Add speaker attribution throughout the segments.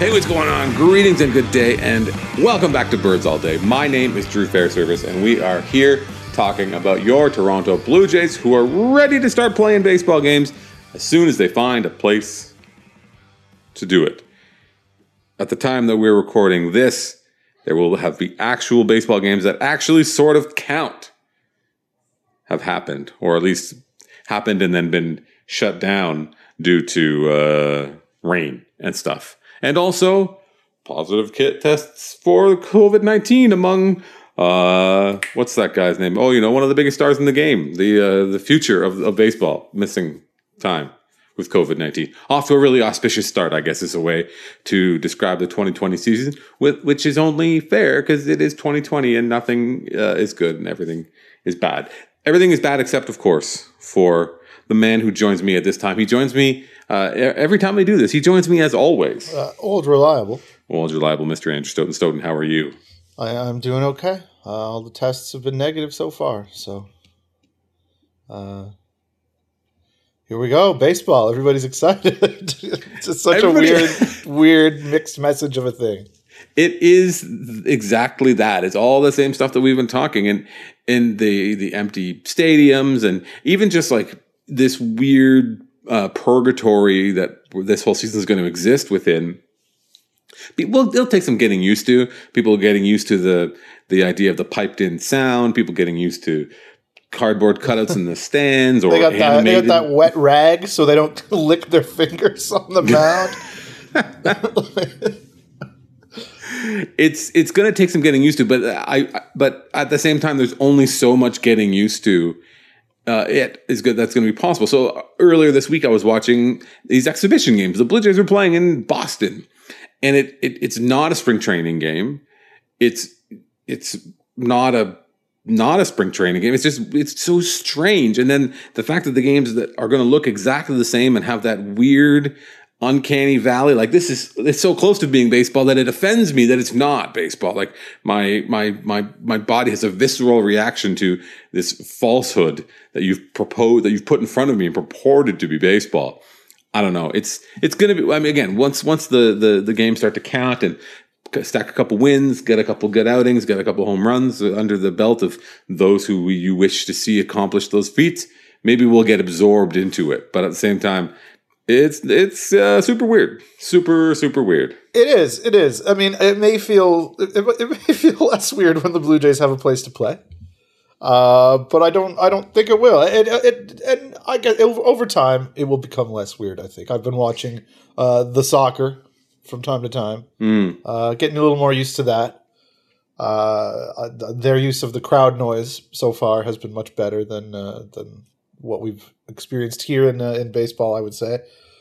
Speaker 1: Hey, what's going on? Greetings and good day, and welcome back to Birds All Day. My name is Drew Fairservice, and we are here talking about your Toronto Blue Jays, who are ready to start playing baseball games as soon as they find a place to do it. At the time that we're recording this, there will have the actual baseball games that actually sort of count have happened, or at least happened and then been shut down due to rain and stuff. And also, positive kit tests for COVID-19 among, what's that guy's name? Oh, one of the biggest stars in the game. The future of baseball, missing time with COVID-19. Off to a really auspicious start, I guess, is a way to describe the 2020 season, which is only fair because it is 2020 and nothing is good and everything is bad. Everything is bad except, of course, for the man who joins me at this time. He joins me every time I do this. He joins me as always.
Speaker 2: Old reliable,
Speaker 1: Mr. Andrew Stoughton. Stoughton, how are you?
Speaker 2: I'm doing okay. All the tests have been negative so far. So here we go. Baseball. Everybody's excited. It's just such a weird mixed message of a thing.
Speaker 1: It is exactly that. It's all the same stuff that we've been talking in the empty stadiums and even just like this weird purgatory that this whole season is going to exist within. It'll take some getting used to. People getting used to the idea of the piped in sound. People getting used to cardboard cutouts in the stands or
Speaker 2: they got
Speaker 1: animated.
Speaker 2: that wet rag so they don't lick their fingers on the mound.
Speaker 1: It's going to take some getting used to, but at the same time, there's only so much getting used to. It is good. That's going to be possible. So earlier this week, I was watching these exhibition games. The Blue Jays were playing in Boston, and it's not a spring training game. It's not a spring training game. It's so strange. And then the fact that the games that are going to look exactly the same and have that weird, uncanny valley, like it's so close to being baseball that it offends me that it's not baseball. Like my body has a visceral reaction to this falsehood that you've put in front of me and purported to be baseball. I don't know. It's going to be, I mean, again, once the games start to count and stack a couple wins, get a couple good outings, get a couple home runs under the belt of those who you wish to see accomplish those feats, maybe we'll get absorbed into it. But at the same time, it's super weird, super weird.
Speaker 2: It is. I mean, it may feel less weird when the Blue Jays have a place to play, but I don't think it will. And I guess over time it will become less weird. I think I've been watching the soccer from time to time, getting a little more used to that. Their use of the crowd noise so far has been much better than what we've experienced here in baseball, I would say.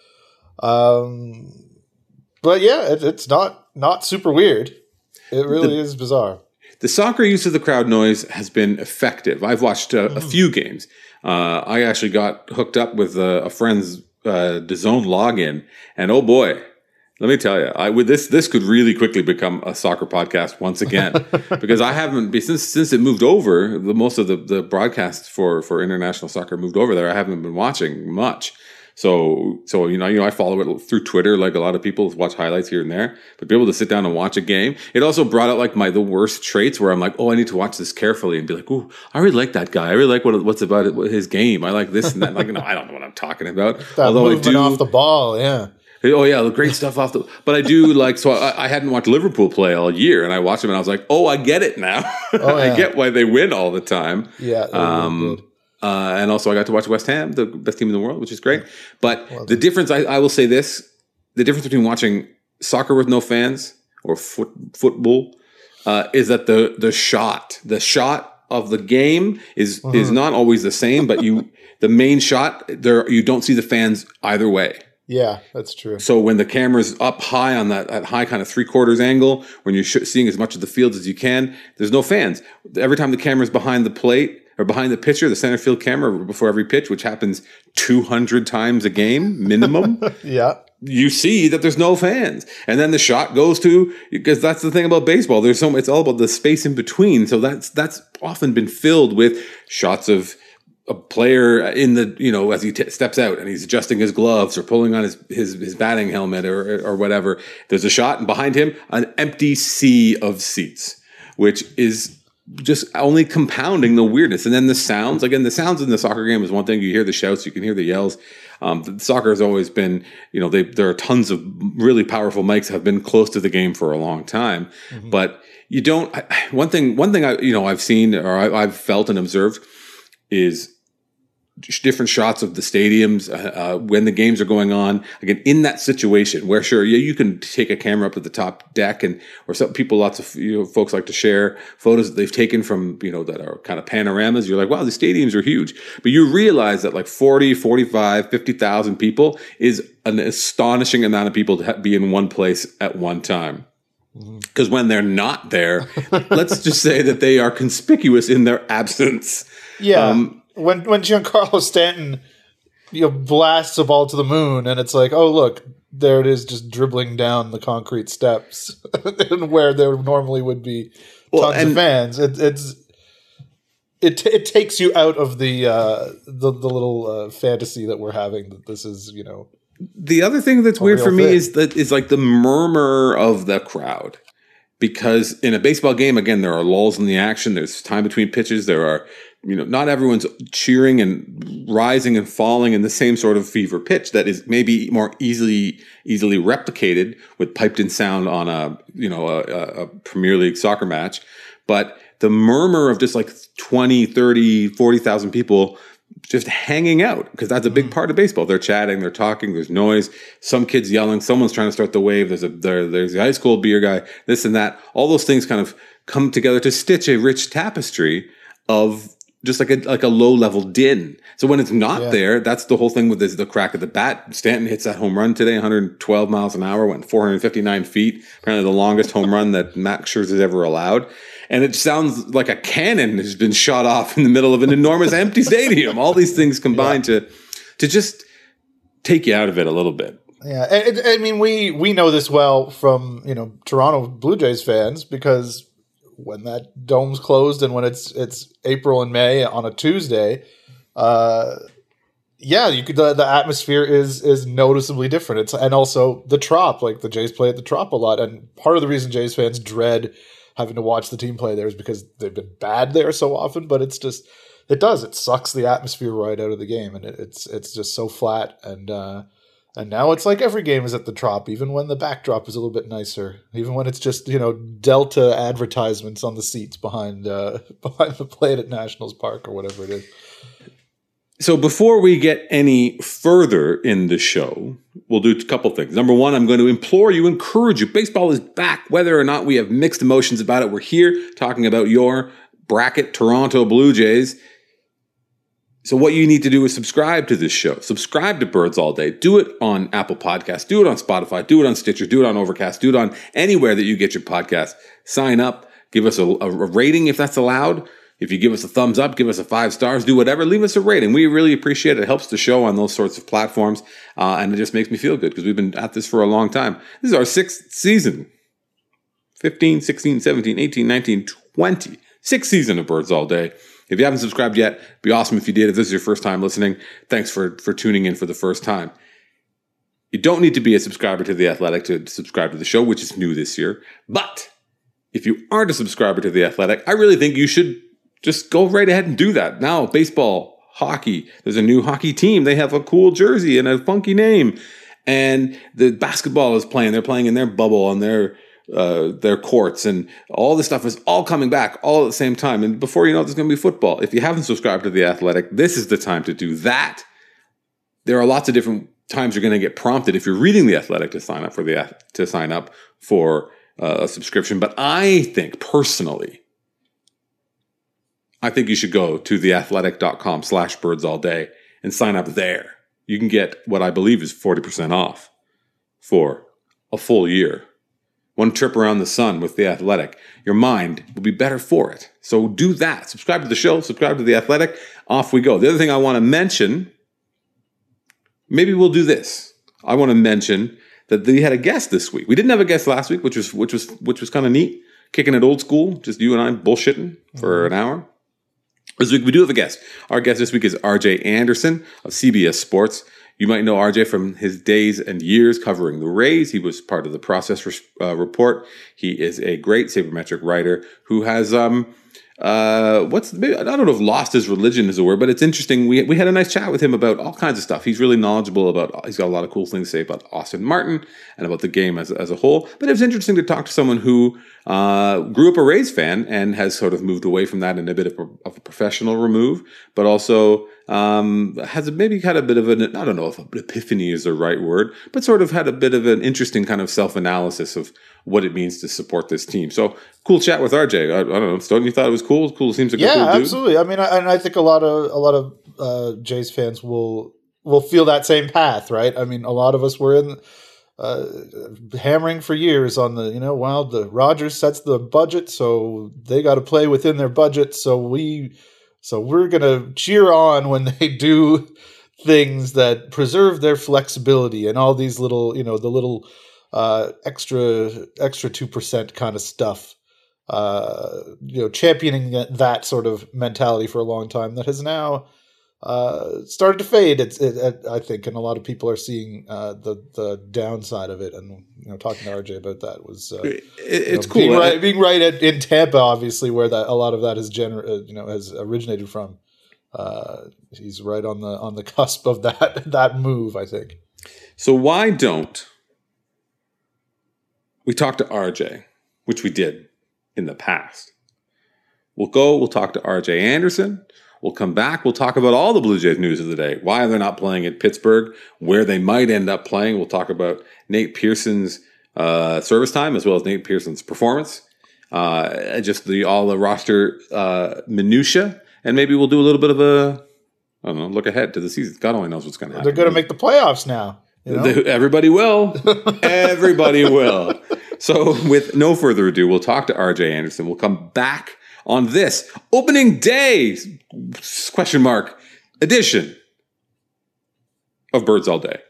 Speaker 2: But yeah, it's not super weird. It really is bizarre.
Speaker 1: The soccer use of the crowd noise has been effective. I've watched a few games. I actually got hooked up with a friend's DAZN login, and oh boy, let me tell you, this could really quickly become a soccer podcast once again, because I haven't been since it moved over. Most of the broadcasts for international soccer moved over there. I haven't been watching much. So I follow it through Twitter, like a lot of people watch highlights here and there. But be able to sit down and watch a game, it also brought out like the worst traits where I'm like, oh, I need to watch this carefully and be like, oh, I really like that guy. I really like what's about it, his game. I like this and that. Like, no, I don't know what I'm talking about.
Speaker 2: That although movement I do off the ball, yeah.
Speaker 1: Oh yeah, great stuff off the. But I do like. So I hadn't watched Liverpool play all year, and I watched them, and I was like, "Oh, I get it now. Oh, yeah. I get why they win all the time."
Speaker 2: Yeah. Really
Speaker 1: and also, I got to watch West Ham, the best team in the world, which is great. But the difference, I will say this: the difference between watching soccer with no fans or football is that the shot of the game is not always the same, but the main shot there you don't see the fans either way.
Speaker 2: Yeah, that's true.
Speaker 1: So when the camera's up high on that high kind of 3/4 angle, when you're seeing as much of the field as you can, there's no fans. Every time the camera's behind the plate or behind the pitcher, the center field camera before every pitch, which happens 200 times a game minimum.
Speaker 2: Yeah.
Speaker 1: You see that there's no fans. And then the shot goes to, because that's the thing about baseball. It's all about the space in between. So that's often been filled with shots of a player in the, as he steps out and he's adjusting his gloves or pulling on his batting helmet or whatever, there's a shot, and behind him, an empty sea of seats, which is just only compounding the weirdness. And then the sounds in the soccer game is one thing. You hear the shouts, you can hear the yells. Soccer has always been, there are tons of really powerful mics have been close to the game for a long time, but you don't. One thing I've seen or I've felt and observed is different shots of the stadiums when the games are going on. Again, in that situation where sure, you can take a camera up to the top deck, or some people, lots of folks like to share photos that they've taken from that are kind of panoramas. You're like, wow, the stadiums are huge, but you realize that like 40, 45, 50,000 people is an astonishing amount of people to be in one place at one time. Because when they're not there, let's just say that they are conspicuous in their absence.
Speaker 2: Yeah. When Giancarlo Stanton blasts a ball to the moon, and it's like, oh look, there it is, just dribbling down the concrete steps, where there normally would be tons of fans. It takes you out of the little fantasy that we're having that this is
Speaker 1: The other thing that's weird for me is like the murmur of the crowd. Because in a baseball game, again, there are lulls in the action. There's time between pitches. There are, not everyone's cheering and rising and falling in the same sort of fever pitch that is maybe more easily replicated with piped in sound on a Premier League soccer match. But the murmur of just like 20, 30, 40,000 people just hanging out, because that's a big part of baseball. They're chatting, they're talking, there's noise, some kids yelling, someone's trying to start the wave, there's the ice cold beer guy, this and that. All those things kind of come together to stitch a rich tapestry of just like a low level din. So when it's not there, that's the whole thing with the crack of the bat. Stanton hits that home run today, 112 miles an hour, went 459 feet, apparently the longest home run that Max Scherzer's ever allowed. And it sounds like a cannon has been shot off in the middle of an enormous empty stadium. All these things combine to just take you out of it a little bit.
Speaker 2: Yeah, I mean, we know this well from Toronto Blue Jays fans, because when that dome's closed and when it's April and May on a Tuesday, the atmosphere is noticeably different. And also the Trop, like the Jays play at the Trop a lot, and part of the reason Jays fans dread having to watch the team play there is because they've been bad there so often. But it sucks the atmosphere right out of the game, and it's just so flat. And now it's like every game is at the Trop, even when the backdrop is a little bit nicer, even when it's just Delta advertisements on the seats behind the plate at Nationals Park or whatever it is.
Speaker 1: So before we get any further in the show, we'll do a couple things. Number one, I'm going to encourage you. Baseball is back, whether or not we have mixed emotions about it. We're here talking about your bracket, Toronto Blue Jays. So what you need to do is subscribe to this show. Subscribe to Birds All Day. Do it on Apple Podcasts. Do it on Spotify. Do it on Stitcher. Do it on Overcast. Do it on anywhere that you get your podcast. Sign up. Give us a rating if that's allowed. If you give us a thumbs up, give us a 5 stars, do whatever, leave us a rating. We really appreciate it. It helps the show on those sorts of platforms. And it just makes me feel good because we've been at this for a long time. This is our 6th season. 15, 16, 17, 18, 19, 20. 6th season of Birds All Day. If you haven't subscribed yet, it'd be awesome if you did. If this is your first time listening, thanks for tuning in for the first time. You don't need to be a subscriber to The Athletic to subscribe to the show, which is new this year. But if you aren't a subscriber to The Athletic, I really think you should just go right ahead and do that. Now, baseball, hockey, there's a new hockey team. They have a cool jersey and a funky name. And the basketball is playing. They're playing in their bubble on their courts. And all this stuff is all coming back all at the same time. And before you know it, there's going to be football. If you haven't subscribed to The Athletic, this is the time to do that. There are lots of different times you're going to get prompted if you're reading The Athletic to sign up for a subscription. But I think personally, I think you should go to theathletic.com/birdsallday and sign up there. You can get what I believe is 40% off for a full year. One trip around the sun with The Athletic. Your mind will be better for it. So do that. Subscribe to the show. Subscribe to The Athletic. Off we go. The other thing I want to mention, maybe we'll do this. I want to mention that we had a guest this week. We didn't have a guest last week, which was kind of neat. Kicking it old school, just you and I bullshitting for an hour. This week we do have a guest. Our guest this week is RJ Anderson of CBS Sports. You might know RJ from his days and years covering the Rays. He was part of the Process Report. He is a great sabermetric writer who has I don't know if lost his religion is a word, but it's interesting. We had a nice chat with him about all kinds of stuff. He's really knowledgeable about. He's got a lot of cool things to say about Austin Martin and about the game as a whole. But it was interesting to talk to someone who grew up a Rays fan and has sort of moved away from that in a bit of a professional remove, but also has maybe had a bit of an, I don't know if epiphany is the right word, but sort of had a bit of an interesting kind of self-analysis of what it means to support this team. So cool chat with RJ. I don't know, Stone, you thought it was cool? Cool, seems like a cool dude.
Speaker 2: Yeah, absolutely. I mean, I think a lot of Jays fans will feel that same path, right? I mean, a lot of us were in hammering for years on the, the Rogers sets the budget, so they got to play within their budget. So we're going to cheer on when they do things that preserve their flexibility and all these little, the little extra 2% kind of stuff. Championing that sort of mentality for a long time that has now started to fade. I think, and a lot of people are seeing the downside of it. And talking to RJ about that was
Speaker 1: it's cool.
Speaker 2: Being right in Tampa, obviously, where that a lot of that has originated from. He's right on the cusp of that move, I think.
Speaker 1: So why don't we talk to RJ, which we did in the past? We'll talk to RJ Anderson. We'll come back. We'll talk about all the Blue Jays news of the day, why they're not playing at Pittsburgh, where they might end up playing. We'll talk about Nate Pearson's service time as well as Nate Pearson's performance, just all the roster minutia, and maybe we'll do a little bit of look ahead to the season. God only knows what's going to happen.
Speaker 2: They're going to make the playoffs now.
Speaker 1: Everybody will. Everybody will. So with no further ado, we'll talk to RJ Anderson. We'll come back on this opening day edition of Birds All Day.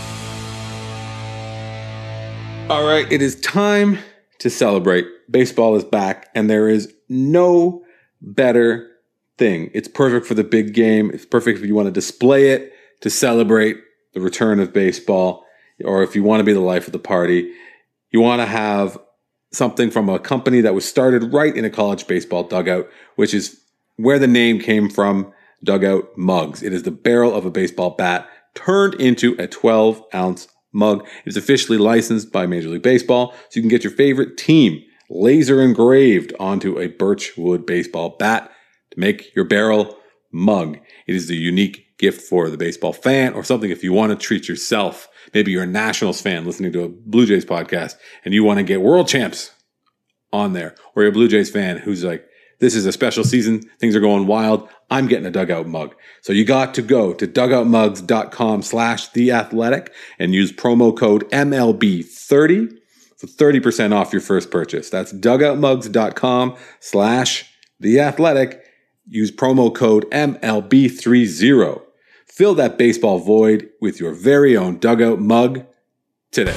Speaker 1: All right, it is time to celebrate. Baseball is back, and there is no better thing. It's perfect for the big game. It's perfect if you want to display it to celebrate the return of baseball, or if you want to be the life of the party. You want to have something from a company that was started right in a college baseball dugout, which is where the name came from, Dugout Mugs. It is the barrel of a baseball bat turned into a 12-ounce mug. It is officially licensed by Major League Baseball, so you can get your favorite team laser engraved onto a birchwood baseball bat to make your barrel mug. It is the unique gift for the baseball fan, or something if you want to treat yourself. Maybe you're a Nationals fan listening to a Blue Jays podcast and you want to get world champs on there, or you're a Blue Jays fan who's like, this is a special season, things are going wild, I'm getting a Dugout mug. So you got to go to dugoutmugs.com/theathletic and use promo code MLB30 for 30% off your first purchase. That's dugoutmugs.com/theathletic. Use promo code MLB30. Fill that baseball void with your very own Dugout mug today.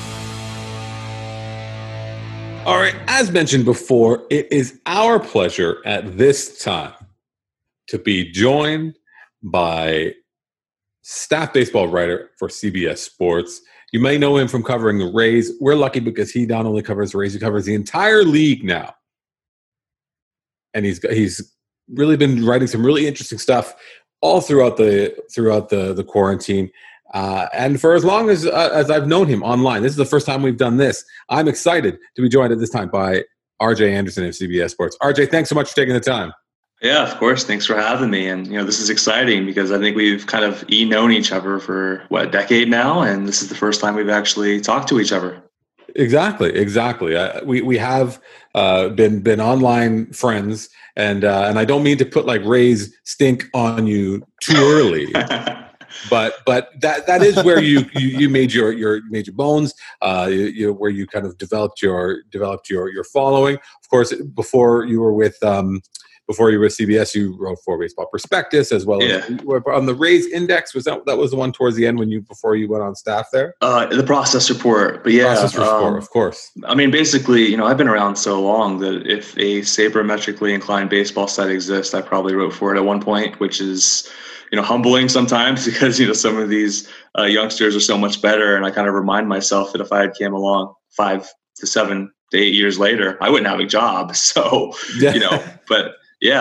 Speaker 1: All right, as mentioned before, it is our pleasure at this time to be joined by staff baseball writer for CBS Sports. You may know him from covering the Rays. We're lucky because he not only covers the Rays, he covers the entire league now. And he's really been writing some really interesting stuff all throughout the quarantine, and for as long as I've known him online. This is the first time we've done this. I'm excited to be joined at this time by RJ Anderson of CBS Sports. RJ, thanks so much for taking the time.
Speaker 3: Yeah, of course. Thanks for having me. And this is exciting because I think we've kind of known each other for a decade now, and this is the first time we've actually talked to each other.
Speaker 1: Exactly. We have been online friends, and I don't mean to put like Rays stink on you too early, but that is where you made your bones, where you kind of developed your following. Of course, before you were with before you were CBS, you wrote for Baseball Prospectus as well as you were on the Rays Index. That was the one towards the end before you went on staff there?
Speaker 3: The Process Report, but
Speaker 1: Process Report, of course.
Speaker 3: I mean, basically, I've been around so long that if a sabermetrically inclined baseball site exists, I probably wrote for it at one point, which is, humbling sometimes because, some of these youngsters are so much better. And I kind of remind myself that if I had came along 5 to 7 to 8 years later, I wouldn't have a job. So, but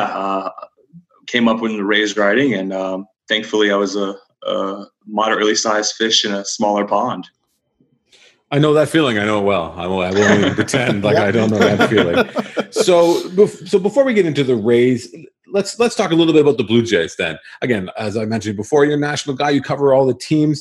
Speaker 3: came up with the Rays writing, and thankfully I was a moderately sized fish in a smaller pond.
Speaker 1: I know that feeling. I know it well. I won't even pretend like I don't know that feeling. So before we get into the Rays, let's talk a little bit about the Blue Jays then. Again, as I mentioned before, you're a national guy. You cover all the teams.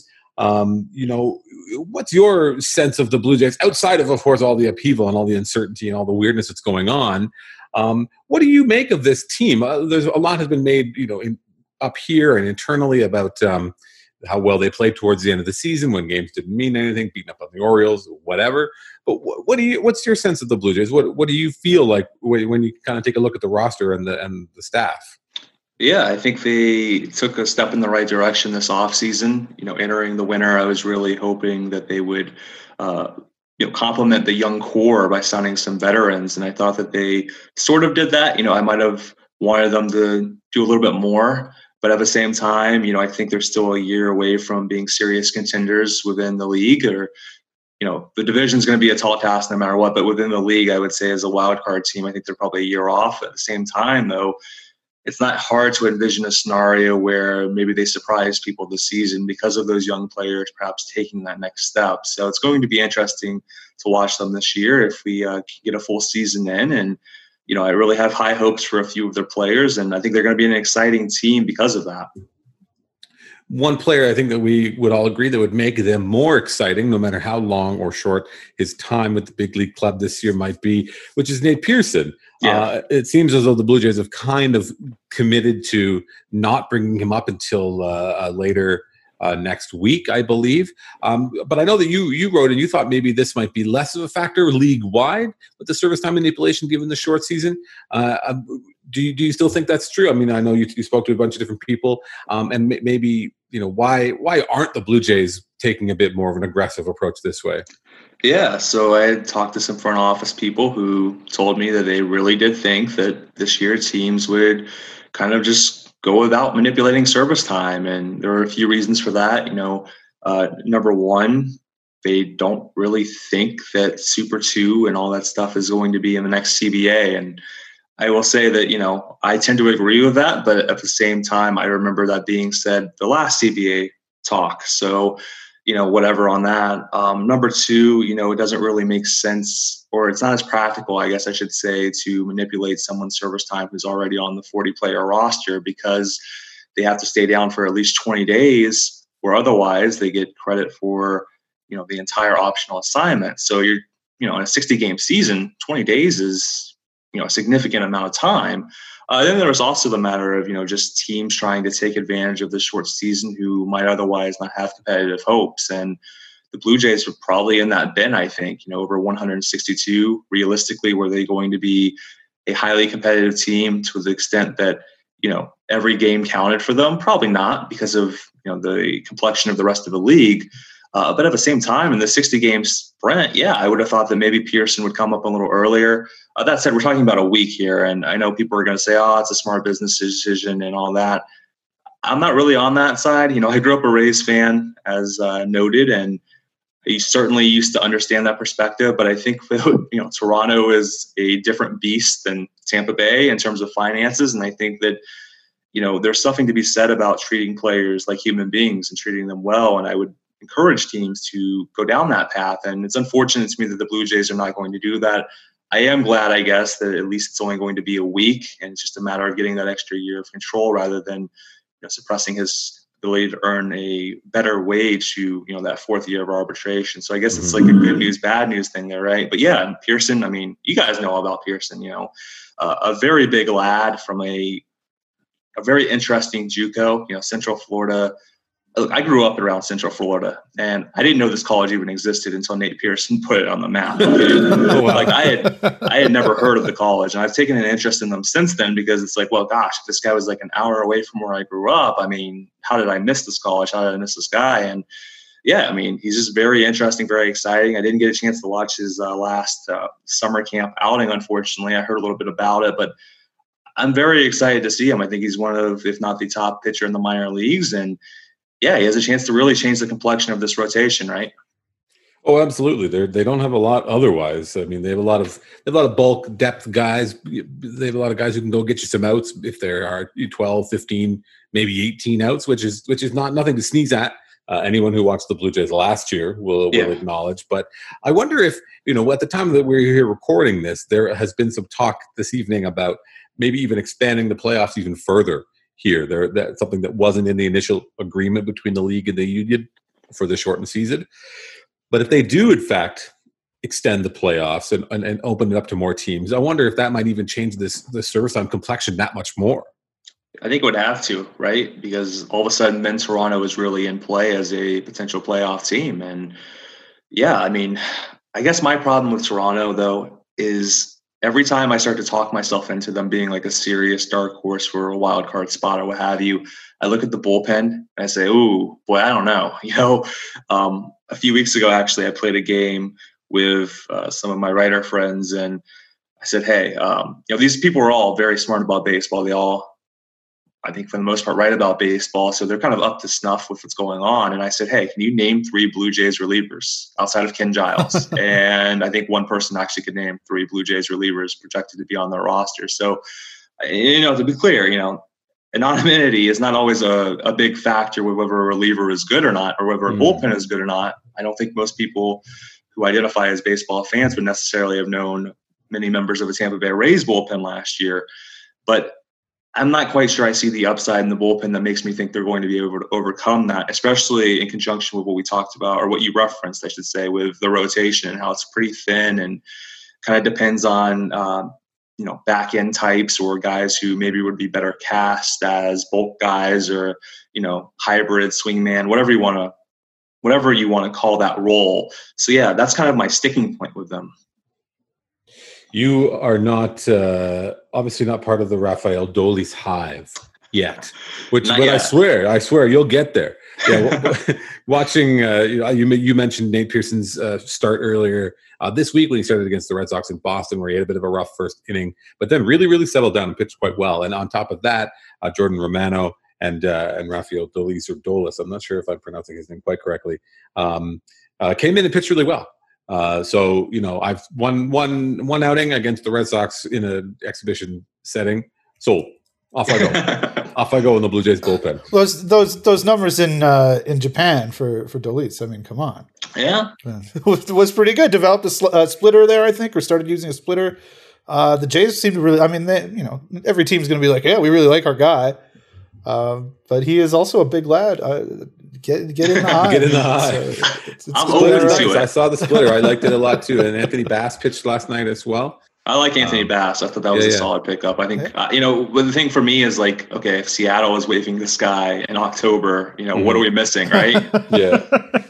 Speaker 1: What's your sense of the Blue Jays outside of course, all the upheaval and all the uncertainty and all the weirdness that's going on? What do you make of this team? There's a lot has been made, up here and internally about how well they played towards the end of the season when games didn't mean anything, beating up on the Orioles, whatever. But what's your sense of the Blue Jays? What do you feel like when you kind of take a look at the roster and the staff?
Speaker 3: Yeah, I think they took a step in the right direction this offseason. Entering the winter, I was really hoping that they would complement the young core by signing some veterans. And I thought that they sort of did that. I might have wanted them to do a little bit more. But at the same time, I think they're still a year away from being serious contenders within the league. Or, the division is going to be a tall task no matter what. But within the league, I would say as a wild card team, I think they're probably a year off. At the same time, though, it's not hard to envision a scenario where maybe they surprise people this season because of those young players perhaps taking that next step. So it's going to be interesting to watch them this year if we can get a full season in. And, I really have high hopes for a few of their players, and I think they're going to be an exciting team because of that.
Speaker 1: One player I think that we would all agree that would make them more exciting, no matter how long or short his time with the big league club this year might be, which is Nate Pearson. Yeah. It seems as though the Blue Jays have kind of committed to not bringing him up until later next week, I believe. But I know that you wrote and you thought maybe this might be less of a factor league-wide with the service time manipulation given the short season. Do you still think that's true? I mean, I know you spoke to a bunch of different people, and maybe why aren't the Blue Jays taking a bit more of an aggressive approach this way?
Speaker 3: Yeah, so I had talked to some front office people who told me that they really did think that this year teams would kind of just go without manipulating service time, and there are a few reasons for that. Number one, they don't really think that Super 2 and all that stuff is going to be in the next CBA, and I will say that, I tend to agree with that, but at the same time, I remember that being said the last CBA talk. So, whatever on that. Number two, it doesn't really make sense, or it's not as practical, I guess I should say, to manipulate someone's service time who's already on the 40-player roster because they have to stay down for at least 20 days, or otherwise they get credit for, the entire optional assignment. So you're, in a 60-game season, 20 days is, a significant amount of time. Then there was also the matter of, just teams trying to take advantage of the short season who might otherwise not have competitive hopes. And the Blue Jays were probably in that bin, I think, over 162. Realistically, were they going to be a highly competitive team to the extent that, every game counted for them? Probably not, because of, the complexion of the rest of the league. But at the same time, in the 60-game sprint, I would have thought that maybe Pearson would come up a little earlier. That said, we're talking about a week here, and I know people are going to say, it's a smart business decision and all that. I'm not really on that side. I grew up a Rays fan, as noted, and I certainly used to understand that perspective. But I think, Toronto is a different beast than Tampa Bay in terms of finances, and I think that, there's something to be said about treating players like human beings and treating them well, and I would encourage teams to go down that path. And it's unfortunate to me that the Blue Jays are not going to do that. I am glad, I guess, that at least it's only going to be a week, and it's just a matter of getting that extra year of control rather than suppressing his ability to earn a better wage to that fourth year of arbitration. So I guess it's like a good news, bad news thing there, right? But yeah, Pearson, I mean, you guys know about Pearson, a very big lad from a very interesting JUCO, Central Florida I grew up around Central Florida, and I didn't know this college even existed until Nate Pearson put it on the map.
Speaker 1: Oh, wow.
Speaker 3: Like I had never heard of the college, and I've taken an interest in them since then because it's like, well, gosh, if this guy was like an hour away from where I grew up, I mean, how did I miss this college? How did I miss this guy? And yeah, I mean, he's just very interesting, very exciting. I didn't get a chance to watch his last summer camp outing, unfortunately. I heard a little bit about it, but I'm very excited to see him. I think he's one of, if not the top pitcher in the minor leagues, and yeah, he has a chance to really change the complexion of this rotation, right?
Speaker 1: Oh, absolutely. They don't have a lot otherwise. I mean, they have a lot of bulk depth guys. They have a lot of guys who can go get you some outs if there are 12, 15, maybe 18 outs, which is nothing to sneeze at. Anyone who watched the Blue Jays last year will acknowledge. But I wonder if, at the time that we're here recording this, there has been some talk this evening about maybe even expanding the playoffs even further here. That's something that wasn't in the initial agreement between the league and the union for the shortened season. But if they do, in fact, extend the playoffs and open it up to more teams, I wonder if that might even change the service time complexion that much more.
Speaker 3: I think it would have to, right? Because all of a sudden, then Toronto is really in play as a potential playoff team. And yeah, I mean, I guess my problem with Toronto, though, is every time I start to talk myself into them being like a serious dark horse for a wild card spot or what have you, I look at the bullpen and I say, "Ooh, boy, I don't know." A few weeks ago, actually, I played a game with some of my writer friends, and I said, "Hey, these people are all very smart about baseball. They all, I think, for the most part, write about baseball, so they're kind of up to snuff with what's going on." And I said, "Hey, can you name 3 Blue Jays relievers outside of Ken Giles?" And I think one person actually could name 3 Blue Jays relievers projected to be on their roster. So, to be clear, anonymity is not always a big factor with whether a reliever is good or not, or whether a bullpen is good or not. I don't think most people who identify as baseball fans would necessarily have known many members of the Tampa Bay Rays bullpen last year. But I'm not quite sure I see the upside in the bullpen that makes me think they're going to be able to overcome that, especially in conjunction with what we talked about, or what you referenced, I should say, with the rotation and how it's pretty thin and kind of depends on, back end types or guys who maybe would be better cast as bulk guys or, hybrid swingman, whatever you want to call that role. So yeah, that's kind of my sticking point with them.
Speaker 1: You are not obviously not part of the Rafael Dolis hive yet, but I swear you'll get there. Yeah, watching you mentioned Nate Pearson's start earlier this week when he started against the Red Sox in Boston, where he had a bit of a rough first inning, but then really, really settled down and pitched quite well. And on top of that, Jordan Romano and Rafael Dolis, or Dolis, I'm not sure if I'm pronouncing his name quite correctly, came in and pitched really well. So I've won outing against the Red Sox in an exhibition setting. So off I go in the Blue Jays bullpen.
Speaker 2: Those numbers in Japan for Dolis. I mean, come on.
Speaker 3: Yeah,
Speaker 2: it was pretty good. Developed a splitter there, I think, or started using a splitter. The Jays seem to really. I mean, every team's going to be like, yeah, we really like our guy, but he is also a big lad. Get in the hive.
Speaker 1: Get in the hive.
Speaker 3: So I'm open to it.
Speaker 1: I saw the splitter. I liked it a lot too. And Anthony Bass pitched last night as well.
Speaker 3: I like Anthony Bass. I thought that was a solid pickup. I think, but the thing for me is like, okay, if Seattle is waving this guy in October, what are we missing, right?
Speaker 1: Yeah.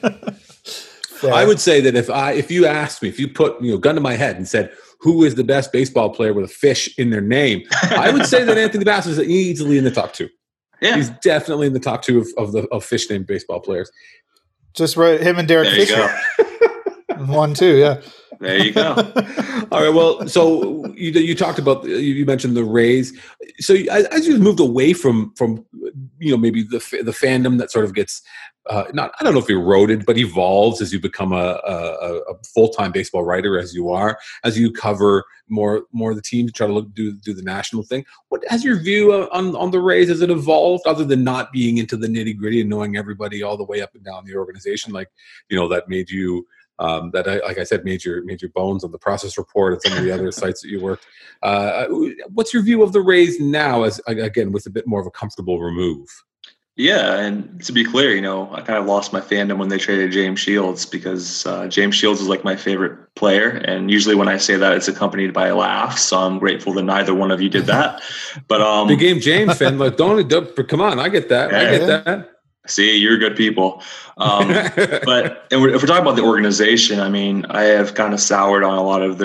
Speaker 1: I would say that if you asked me, if you put gun to my head and said, who is the best baseball player with a fish in their name, I would say that Anthony Bass is easily in the top 2. Yeah, he's definitely in the top 2 of fish named baseball players.
Speaker 2: Just right, him and Derek Fisher. 1, 2, yeah.
Speaker 3: There you go.
Speaker 1: All right. Well, so you talked about, you mentioned the Rays. So as you've moved away from maybe the fandom that sort of gets I don't know if eroded, but evolves as you become a full-time baseball writer, as you cover more of the team to try to do the national thing. What has your view on the Rays? Has it evolved, other than not being into the nitty-gritty and knowing everybody all the way up and down the organization, like that made you like I said, made your bones on the Process Report and some of the other sites that you worked. What's your view of the Rays now, as again with a bit more of a comfortable remove?
Speaker 3: Yeah, and to be clear, I kind of lost my fandom when they traded James Shields, because James Shields is like my favorite player, and usually when I say that, it's accompanied by a laugh. So I'm grateful that neither one of you did that. But
Speaker 1: big game James fan, like don't come on, I get that.
Speaker 3: Yeah.
Speaker 1: I get that.
Speaker 3: See, you're good people. But if we're talking about the organization, I mean, I have kind of soured on a lot of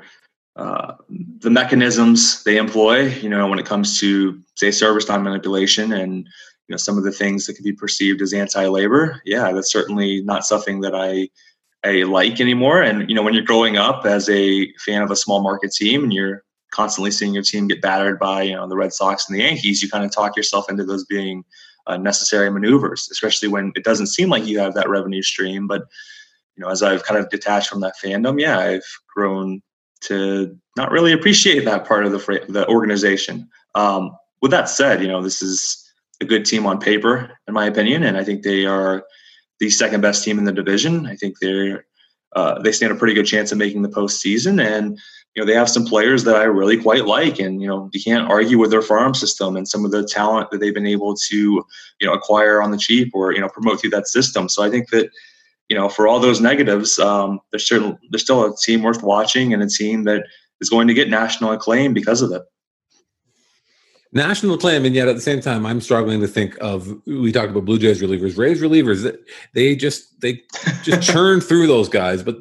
Speaker 3: the mechanisms they employ, when it comes to, say, service time manipulation and, some of the things that can be perceived as anti-labor. Yeah, that's certainly not something that I like anymore. And, when you're growing up as a fan of a small market team and you're constantly seeing your team get battered by, the Red Sox and the Yankees, you kind of talk yourself into those being necessary maneuvers, especially when it doesn't seem like you have that revenue stream. But, as I've kind of detached from that fandom, yeah, I've grown to not really appreciate that part of the organization. With that said, this is a good team on paper, in my opinion, and I think they are the second best team in the division. I think they stand a pretty good chance of making the postseason, and they have some players that I really quite like, and you can't argue with their farm system and some of the talent that they've been able to acquire on the cheap or promote through that system. So I think that for all those negatives, there's still a team worth watching and a team that is going to get national acclaim because of it.
Speaker 1: National acclaim, and yet at the same time, I'm struggling to think of. We talked about Blue Jays relievers, Rays relievers. They just churn through those guys. But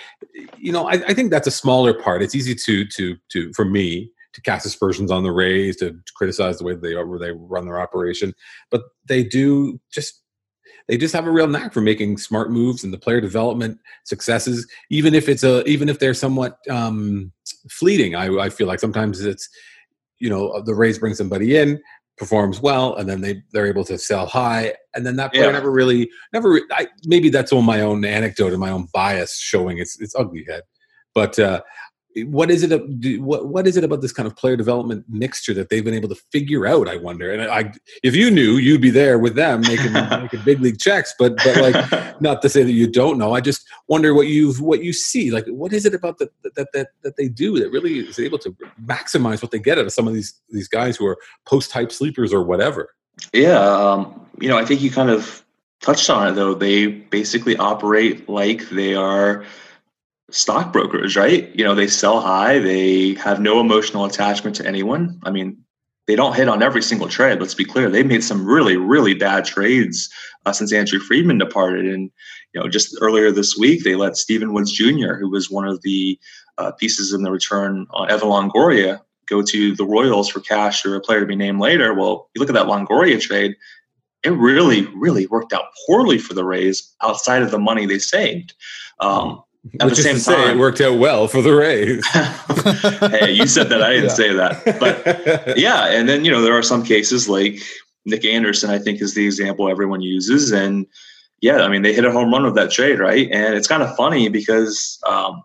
Speaker 1: I think that's a smaller part. It's easy to for me to cast aspersions on the Rays, to criticize the way they run their operation. But they just have a real knack for making smart moves and the player development successes, even if they're somewhat fleeting. I feel like sometimes it's. The Rays bring somebody in, performs well, and then they're able to sell high, and then that player never. Maybe that's all my own anecdote and my own bias showing its ugly head. But what is it? What is it about this kind of player development mixture that they've been able to figure out? I wonder. And if you knew, you'd be there with them making big league checks. But like, not to say that you don't know. I just wonder what you see. Like, what is it about that they do that really is able to maximize what they get out of some of these guys who are post-type sleepers or whatever?
Speaker 3: Yeah, I think you kind of touched on it though. They basically operate like they are stockbrokers, right? They sell high. They have no emotional attachment to anyone. I mean, they don't hit on every single trade. Let's be clear. They've made some really, really bad trades since Andrew Friedman departed. And, just earlier this week, they let Steven Woods Jr., who was one of the pieces in the return on Evan Longoria, go to the Royals for cash or a player to be named later. Well, you look at that Longoria trade, it really, really worked out poorly for the Rays outside of the money they saved. At the same time,
Speaker 1: it worked out well for the Rays.
Speaker 3: Hey, you said that. I didn't say that. But yeah, and then, there are some cases like Nick Anderson, I think, is the example everyone uses. And yeah, I mean, they hit a home run with that trade, right? And it's kind of funny because,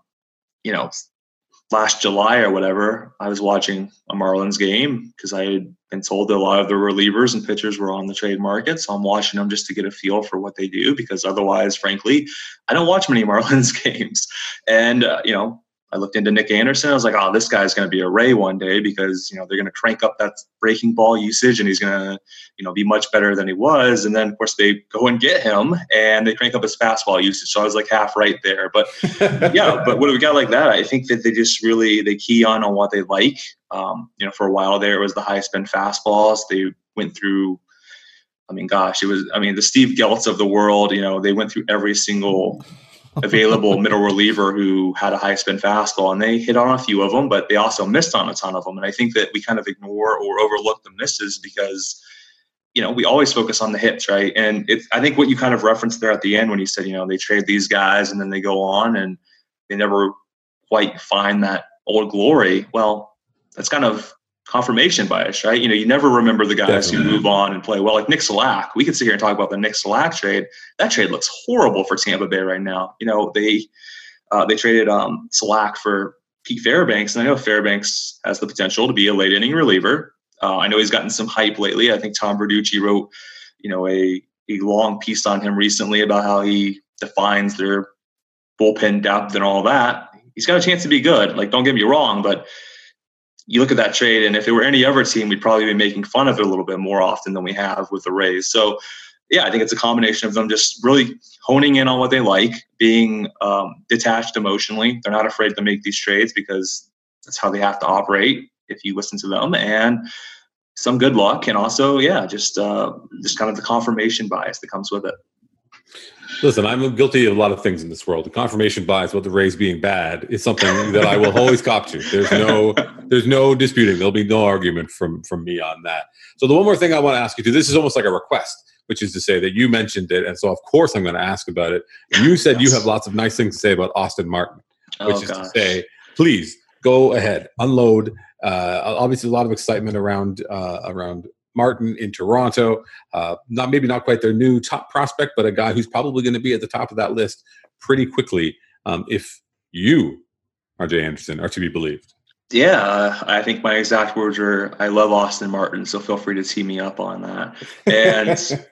Speaker 3: last July or whatever, I was watching a Marlins game because I had been told that a lot of the relievers and pitchers were on the trade market. So I'm watching them just to get a feel for what they do, because otherwise, frankly, I don't watch many Marlins games. And, I looked into Nick Anderson. I was like, oh, this guy's going to be a Ray one day because, they're going to crank up that breaking ball usage and he's going to, be much better than he was. And then, of course, they go and get him and they crank up his fastball usage. So I was like half right there. But, yeah, but what do we got like that? I think that they key on what they like. For a while there, it was the high spin fastballs. They went through, the Steve Geltz of the world. They went through every single available middle reliever who had a high spin fastball, and they hit on a few of them, but they also missed on a ton of them. And I think that we kind of ignore or overlook the misses because, we always focus on the hits, right? And I think what you kind of referenced there at the end when you said, they trade these guys and then they go on and they never quite find that old glory. Well, that's kind of confirmation bias, right? You never remember the guys who move on and play well, like Nick Solak. We could sit here and talk about the Nick Solak trade. That trade looks horrible for Tampa Bay right now. They traded Solak for Pete Fairbanks, and I know Fairbanks has the potential to be a late inning reliever. I know he's gotten some hype lately. I think Tom Verducci wrote, a long piece on him recently about how he defines their bullpen depth and all that. He's got a chance to be good. Like, don't get me wrong, but you look at that trade, and if it were any other team, we'd probably be making fun of it a little bit more often than we have with the Rays. So, yeah, I think it's a combination of them just really honing in on what they like, being detached emotionally. They're not afraid to make these trades because that's how they have to operate if you listen to them. And some good luck, and also, just kind of the confirmation bias that comes with it.
Speaker 1: Listen, I'm guilty of a lot of things in this world. The confirmation bias about the Rays being bad is something that I will always cop to. There's no disputing. There'll be no argument from me on that. So the one more thing I want to ask you to, this is almost like a request, which is to say that you mentioned it, and so of course I'm going to ask about it. You said you have lots of nice things to say about Austin Martin, which is to say, please go ahead, unload. Obviously, a lot of excitement around Martin in Toronto. Not quite their new top prospect, but a guy who's probably going to be at the top of that list pretty quickly, if you, RJ Anderson, are to be believed.
Speaker 3: Yeah, I think my exact words are, I love Austin Martin, so feel free to tee me up on that. And,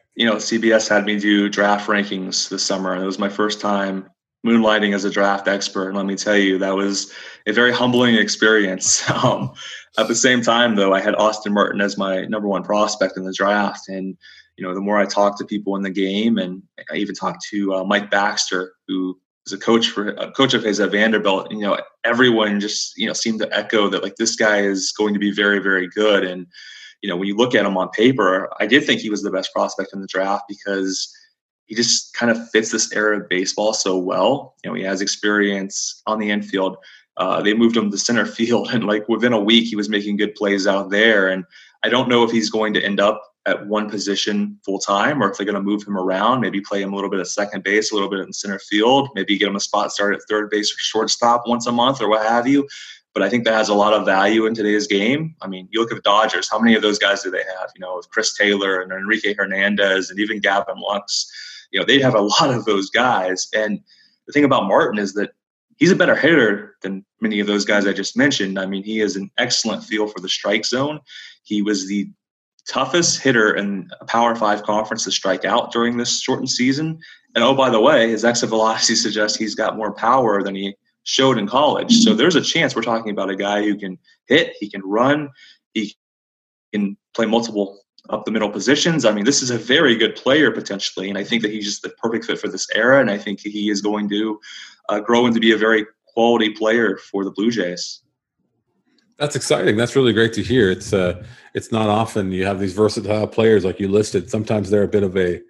Speaker 3: CBS had me do draft rankings this summer, and it was my first time moonlighting as a draft expert. And let me tell you, that was a very humbling experience. At the same time, though, I had Austin Martin as my number one prospect in the draft. And, the more I talked to people in the game, and I even talked to Mike Baxter, who was a coach of his at Vanderbilt, everyone just, seemed to echo that, like, this guy is going to be very, very good. And, when you look at him on paper, I did think he was the best prospect in the draft because he just kind of fits this era of baseball so well. He has experience on the infield. They moved him to center field, and like within a week, he was making good plays out there. And I don't know if he's going to end up at one position full time, or if they're going to move him around, maybe play him a little bit at second base, a little bit in center field, maybe get him a spot start at third base or shortstop once a month or what have you. But I think that has a lot of value in today's game. I mean, you look at the Dodgers, how many of those guys do they have? With Chris Taylor and Enrique Hernandez and even Gavin Lux, they have a lot of those guys. And the thing about Martin is that he's a better hitter than many of those guys I just mentioned. I mean, he has an excellent feel for the strike zone. He was the toughest hitter in a Power 5 conference to strike out during this shortened season. And oh, by the way, his exit velocity suggests he's got more power than he showed in college. So there's a chance we're talking about a guy who can hit, he can run, he can play multiple up the middle positions. I mean, this is a very good player potentially, and I think that he's just the perfect fit for this era, and I think he is going to grow into be a very quality player for the Blue Jays.
Speaker 1: That's exciting. That's really great to hear. It's not often you have these versatile players like you listed. Sometimes they're a bit of a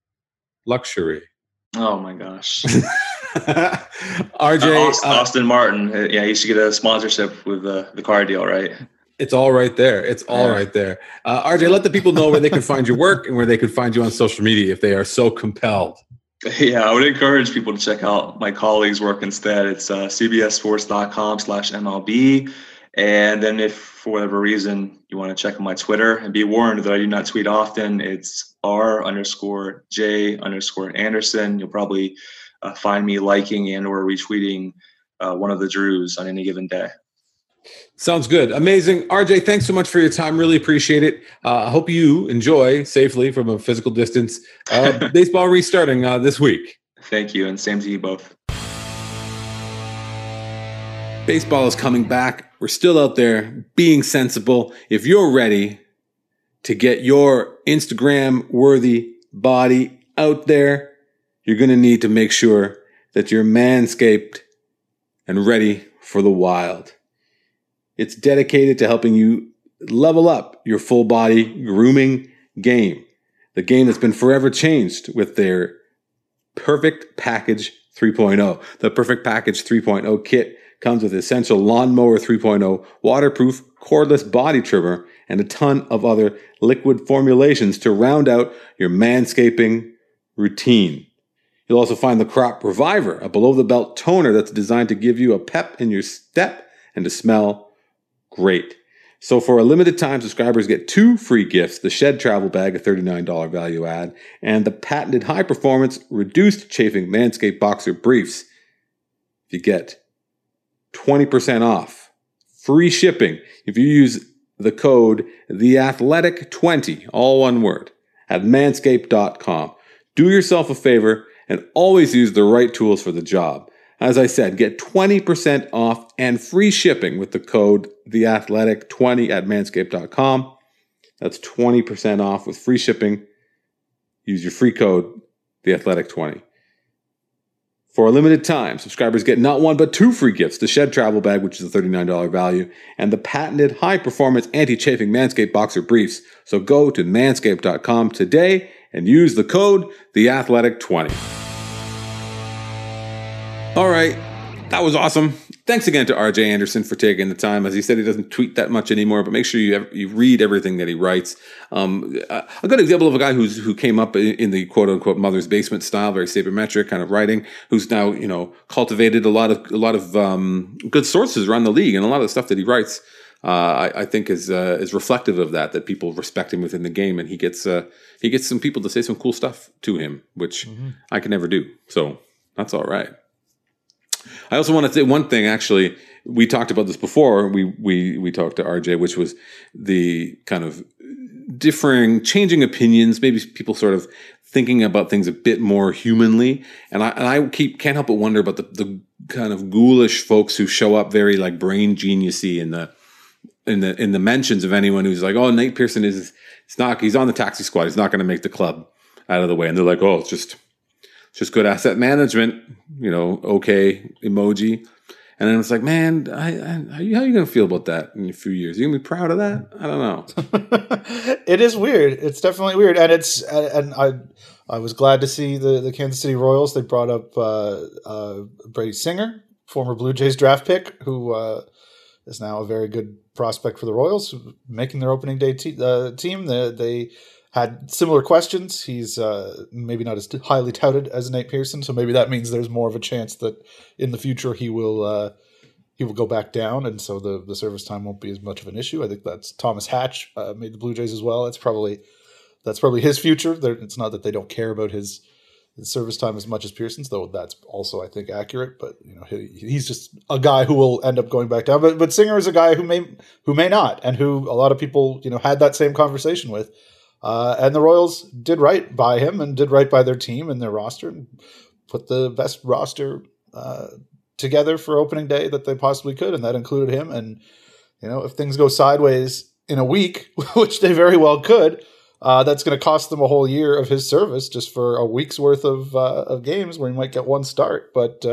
Speaker 1: luxury.
Speaker 3: Oh my gosh.
Speaker 1: RJ
Speaker 3: Austin Martin, he should get a sponsorship with the car deal, right?
Speaker 1: It's all right there. It's all right there. RJ, let the people know where they can find your work and where they can find you on social media if they are so compelled.
Speaker 3: Yeah, I would encourage people to check out my colleagues' work instead. It's cbssports.com/MLB. And then if for whatever reason you want to check on my Twitter, and be warned that I do not tweet often, it's R_J_Anderson. You'll probably find me liking and or retweeting one of the Drews on any given day.
Speaker 1: Sounds good. Amazing. RJ, thanks so much for your time. Really appreciate it. I hope you enjoy safely from a physical distance baseball restarting this week.
Speaker 3: Thank you, and same to you both.
Speaker 1: Baseball is coming back. We're still out there being sensible. If you're ready to get your Instagram-worthy body out there, you're going to need to make sure that you're manscaped and ready for the wild. It's dedicated to helping you level up your full body grooming game. The game that's been forever changed with their Perfect Package 3.0. The Perfect Package 3.0 kit comes with Essential Lawnmower 3.0, waterproof cordless body trimmer, and a ton of other liquid formulations to round out your manscaping routine. You'll also find the Crop Reviver, a below-the-belt toner that's designed to give you a pep in your step and to smell great. So for a limited time, subscribers get 2 free gifts: the Shed Travel Bag, a $39 value add, and the patented high-performance reduced chafing Manscaped Boxer Briefs. You get 20% off, free shipping if you use the code THEATHLETIC20, all one word, at manscaped.com. Do yourself a favor and always use the right tools for the job. As I said, get 20% off and free shipping with the code THEATHLETIC20 at manscaped.com. That's 20% off with free shipping. Use your free code THEATHLETIC20. For a limited time, subscribers get not one but 2 free gifts: the Shed Travel Bag, which is a $39 value, and the patented high-performance anti-chafing Manscaped Boxer Briefs. So go to manscaped.com today and use the code THEATHLETIC20. All right, that was awesome. Thanks again to RJ Anderson for taking the time. As he said, he doesn't tweet that much anymore, but make sure you read everything that he writes. A good example of a guy who came up in the quote unquote mother's basement style, very sabermetric kind of writing, who's now cultivated a lot of good sources around the league, and a lot of the stuff that he writes, I think is reflective of that people respect him within the game, and he gets some people to say some cool stuff to him, which I can never do. So that's all right. I also want to say one thing. Actually, we talked about this before. We talked to RJ, which was the kind of changing opinions. Maybe people sort of thinking about things a bit more humanly. And I can't help but wonder about the kind of ghoulish folks who show up very like brain geniusy in the mentions of anyone who's like, oh, Nate Pearson he's on the taxi squad. He's not going to make the club out of the way. And they're like, oh, it's just good asset management, okay emoji. And then it's like, man, how are you going to feel about that in a few years? Are you going to be proud of that? I don't know.
Speaker 2: It is weird. It's definitely weird. And I was glad to see the Kansas City Royals. They brought up Brady Singer, former Blue Jays draft pick, who is now a very good prospect for the Royals, making their opening day team. They had similar questions. He's maybe not as highly touted as Nate Pearson, so maybe that means there's more of a chance that in the future he will go back down, and so the service time won't be as much of an issue. I think that's Thomas Hatch made the Blue Jays as well. That's probably his future. It's not that they don't care about his service time as much as Pearson's, though that's also I think accurate. But he's just a guy who will end up going back down. But Singer is a guy who may not, and who a lot of people had that same conversation with. And the Royals did right by him and did right by their team and their roster, and put the best roster together for opening day that they possibly could, and that included him. And if things go sideways in a week, which they very well could, that's going to cost them a whole year of his service just for a week's worth of games where he might get one start. But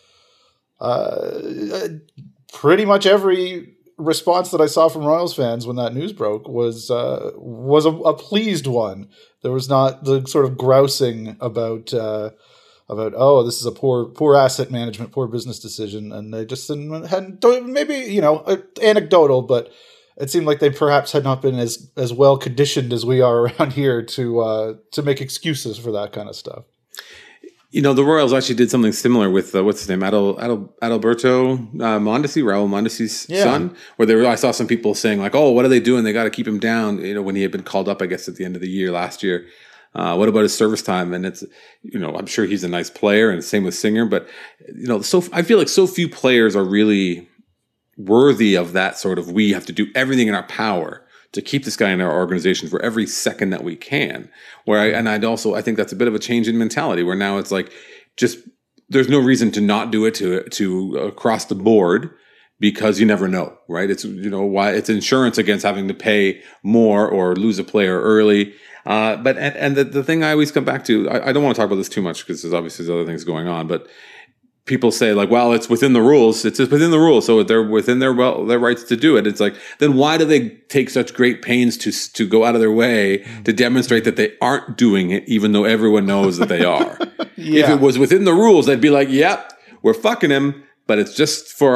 Speaker 2: pretty much every response that I saw from Royals fans when that news broke was a pleased one. There was not the sort of grousing about oh, this is a poor asset management, poor business decision, and they just hadn't maybe anecdotal, but it seemed like they perhaps had not been as well conditioned as we are around here to make excuses for that kind of stuff.
Speaker 1: The Royals actually did something similar with what's his name, Adalberto Mondesi, Raul Mondesi's son, where I saw some people saying like, "Oh, what are they doing? They got to keep him down." When he had been called up, I guess at the end of the year last year. What about his service time? And it's I'm sure he's a nice player, and same with Singer, but so I feel like so few players are really worthy of that sort of. We have to do everything in our power to keep this guy in our organization for every second that we can. I think that's a bit of a change in mentality where now it's like, just, there's no reason to not do it to across the board, because you never know, right? It's, why it's insurance against having to pay more or lose a player early. But the thing I always come back to, I don't want to talk about this too much because there's obviously other things going on, but people say like, well, it's within the rules. It's within the rules. So they're within their rights to do it. It's like, then why do they take such great pains to go out of their way to demonstrate that they aren't doing it, even though everyone knows that they are? If it was within the rules, they'd be like, yep, we're fucking him, but it's just for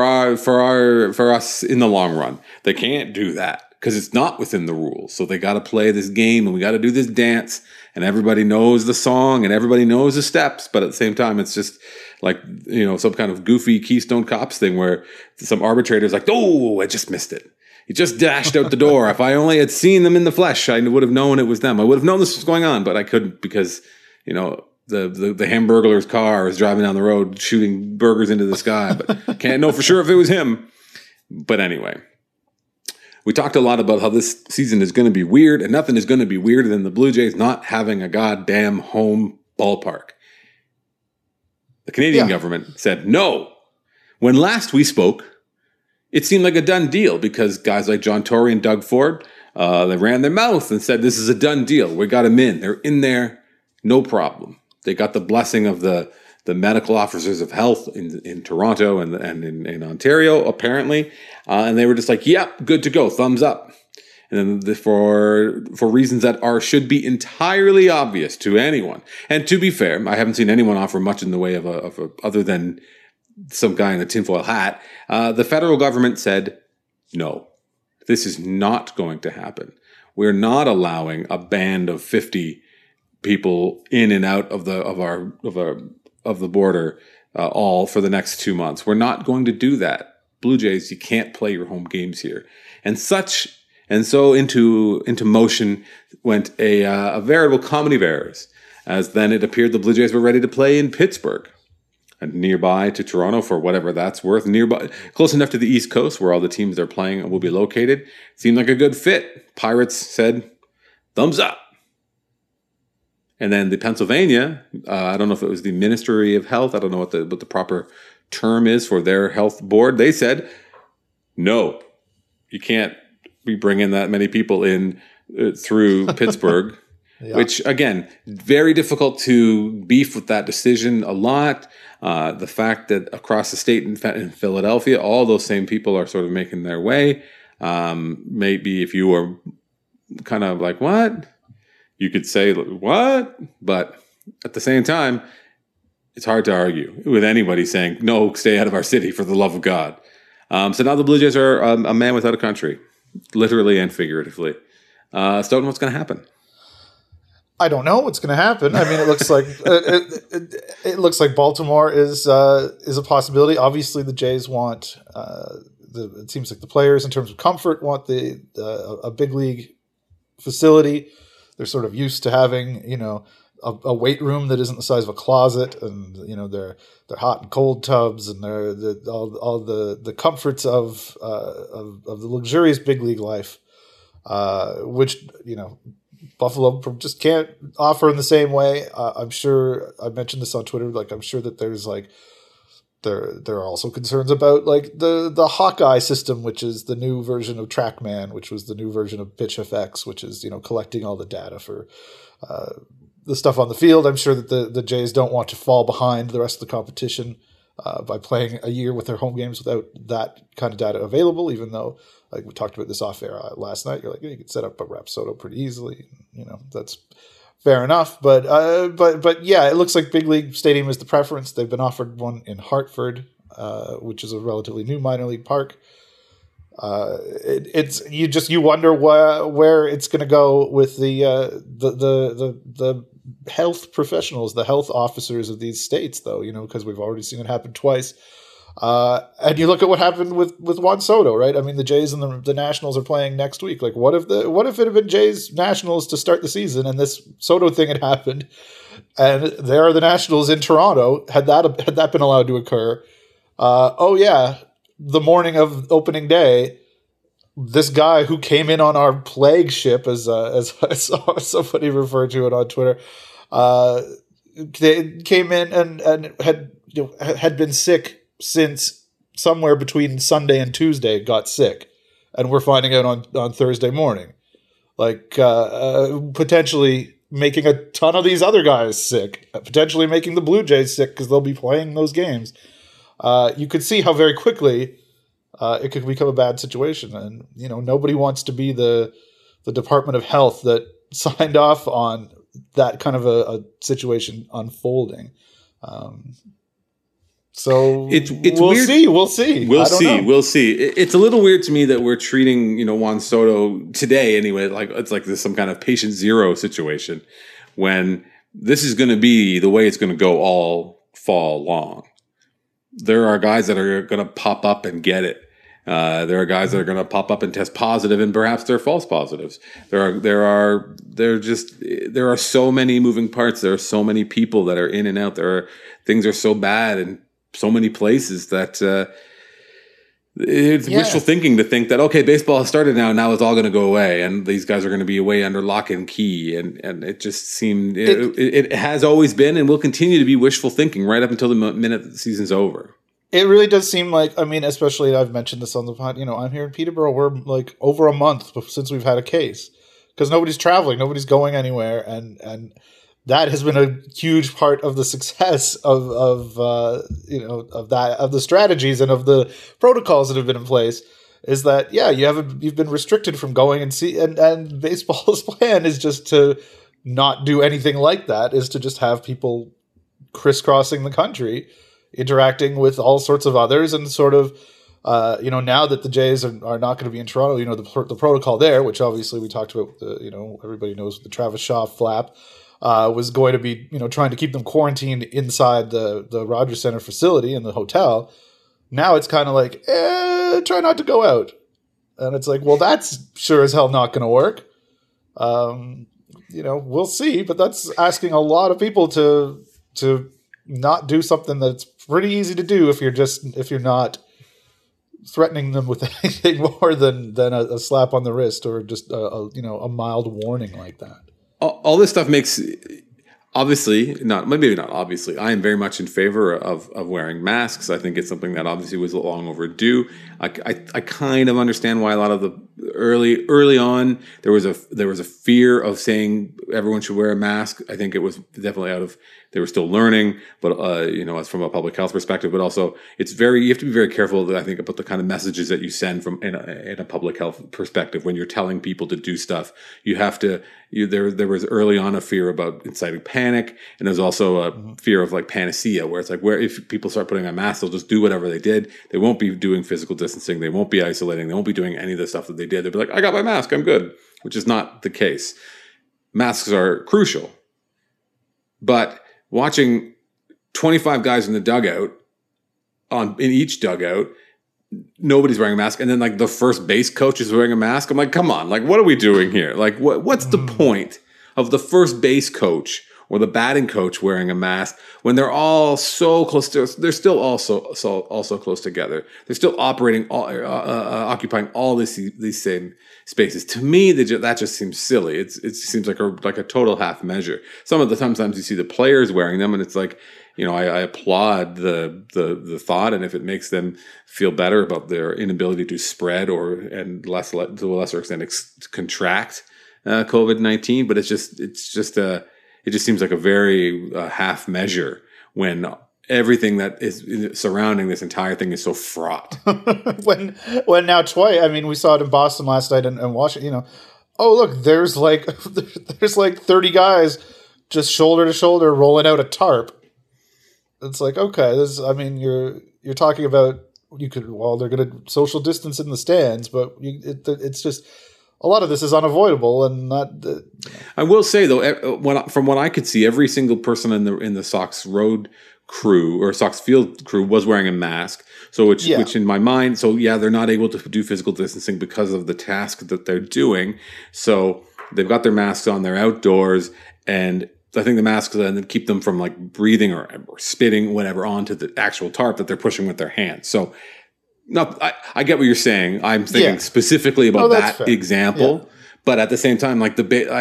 Speaker 1: us in the long run. They can't do that because it's not within the rules. So they got to play this game and we got to do this dance, and everybody knows the song and everybody knows the steps. But at the same time, it's just like, some kind of goofy Keystone Cops thing where some arbitrator's like, oh, I just missed it. He just dashed out the door. If I only had seen them in the flesh, I would have known it was them. I would have known this was going on, but I couldn't because, the Hamburglar's car is driving down the road shooting burgers into the sky, but can't know for sure if it was him. But anyway, we talked a lot about how this season is going to be weird, and nothing is going to be weirder than the Blue Jays not having a goddamn home ballpark. The Canadian government said no. When last we spoke, it seemed like a done deal because guys like John Tory and Doug Ford, they ran their mouth and said, this is a done deal. We got them in. They're in there. No problem. They got the blessing of the the medical officers of health in Toronto and in Ontario, apparently. And they were just like, yep, good to go, thumbs up. And then for reasons that should be entirely obvious to anyone. And to be fair, I haven't seen anyone offer much in the way of a other than some guy in a tinfoil hat. The federal government said, no, this is not going to happen. We're not allowing a band of 50 people in and out of the border all for the next 2 months. We're not going to do that. Blue Jays, you can't play your home games here. And so into motion went a veritable comedy of errors, as then it appeared the Blue Jays were ready to play in Pittsburgh, and nearby to Toronto for whatever that's worth, nearby, close enough to the East Coast where all the teams they're playing will be located. Seemed like a good fit. Pirates said, thumbs up. And then the Pennsylvania, I don't know if it was the Ministry of Health, I don't know what the proper term is for their health board. They said, no, you can't be bringing that many people in through Pittsburgh, which, again, very difficult to beef with that decision a lot. The fact that across the state in Philadelphia, all those same people are sort of making their way. Maybe if you were kind of like, what? You could say, what? But at the same time, it's hard to argue with anybody saying, no, stay out of our city for the love of God. So now the Blue Jays are a man without a country, literally and figuratively. Stoughton, what's going to happen?
Speaker 2: I don't know what's going to happen. I mean, it looks like it looks like Baltimore is a possibility. Obviously, the Jays want it seems like the players, in terms of comfort, want a big league facility. They're sort of used to having, a weight room that isn't the size of a closet, and they're hot and cold tubs, and they're all the comforts of the luxurious big league life, which Buffalo just can't offer in the same way. I'm sure I mentioned this on Twitter. Like, I'm sure that there's there are also concerns about the Hawkeye system, which is the new version of TrackMan, which was the new version of PitchFX, which is collecting all the data for the stuff on the field. I'm sure that the Jays don't want to fall behind the rest of the competition by playing a year with their home games without that kind of data available, even though, like we talked about this off air last night, you're like, you can set up a Rapsodo pretty easily. That's fair enough. But yeah, it looks like Big League Stadium is the preference. They've been offered one in Hartford, which is a relatively new minor league park. You wonder where it's going to go with the health professionals, the health officers of these states, though, because we've already seen it happen twice. And you look at what happened with Juan Soto, right? I mean, the Jays and the Nationals are playing next week. Like, what if it had been Jays Nationals to start the season, and this Soto thing had happened, and there are the Nationals in Toronto? Had that been allowed to occur? The morning of opening day, this guy who came in on our plague ship, as I saw somebody refer to it on Twitter, came in and had been sick since somewhere between Sunday and Tuesday, got sick, and we're finding out on Thursday morning, potentially making a ton of these other guys sick, potentially making the Blue Jays sick because they'll be playing those games. You could see how very quickly it could become a bad situation, and nobody wants to be the Department of Health that signed off on that kind of a situation unfolding. So we'll see. We'll see. It's a little weird to me that we're treating, Juan Soto today anyway, like it's like this some kind of patient zero situation, when this is going to be the way it's going to go all fall long. There are guys that are going to pop up and get it. There are guys that are going to pop up and test positive, and perhaps they're false positives. There are so many moving parts. There are so many people that are in and out. Things are so bad in so many places that it's wishful thinking to think that, okay, baseball has started now it's all going to go away, and these guys are going to be away under lock and key. And it just seemed it has always been and will continue to be wishful thinking right up until the minute that the season's over. It really does seem like, I mean, especially I've mentioned this on the pod, I'm here in Peterborough. We're like over a month since we've had a case because nobody's traveling, nobody's going anywhere. And that has been a huge part of the success of the strategies and of the protocols that have been in place. Is that you've been restricted from going and see, and baseball's plan is just to not do anything like that. Is to just have people crisscrossing the country, interacting with all sorts of others, and sort of. Now that the Jays are not going to be in Toronto, the protocol there, which obviously we talked about, everybody knows the Travis Shaw flap, was going to be, trying to keep them quarantined inside the Rogers Center facility in the hotel. Now it's kind of like, try not to go out. And it's like, well, that's sure as hell not going to work. We'll see, but that's asking a lot of people to not do something that's pretty easy to do if you're not threatening them with anything more than a slap on the wrist or just a mild warning like that.
Speaker 1: All this stuff makes, obviously, maybe not obviously, I am very much in favor of wearing masks. I think it's something that obviously was long overdue. I kind of understand why a lot of the early on there was a fear of saying everyone should wear a mask. I think it was definitely they were still learning, but as from a public health perspective, but also you have to be very careful, I think, about the kind of messages that you send from in a public health perspective when you're telling people to do stuff. You have to. There was early on a fear about inciting panic, and there's also a fear of like panacea, where it's like where if people start putting on masks, they'll just do whatever they did. They won't be doing physical distancing. They won't be isolating. They won't be doing any of the stuff that they did. They'll be like, I got my mask, I'm good, which is not the case. Masks are crucial, but watching 25 guys in the dugout in each dugout, nobody's wearing a mask. And then like the first base coach is wearing a mask. I'm like, come on, like, what are we doing here? Like, what's the point of the first base coach or the batting coach wearing a mask when they're all so close to, they're still also close together. They're still operating, occupying all these same spaces. To me, that just seems silly. It seems like a total half measure. Some of the sometimes you see the players wearing them, and it's like, I applaud the thought, and if it makes them feel better about their inability to spread and to a lesser extent contract COVID-19, but it just seems like a very half measure when everything that is surrounding this entire thing is so fraught.
Speaker 2: when now twice, I mean, we saw it in Boston last night and Washington, oh look, there's like 30 guys just shoulder to shoulder rolling out a tarp. It's like, okay, you're talking about they're going to social distance in the stands, but it's just a lot of this is unavoidable and not.
Speaker 1: I will say though, from what I could see, every single person in the Sox road crew or Sox field crew was wearing a mask. So which in my mind, they're not able to do physical distancing because of the task that they're doing. So they've got their masks on, they're outdoors, and I think the masks then keep them from like breathing or spitting whatever onto the actual tarp that they're pushing with their hands. So I get what you're saying. I'm thinking specifically about that example, but at the same time, like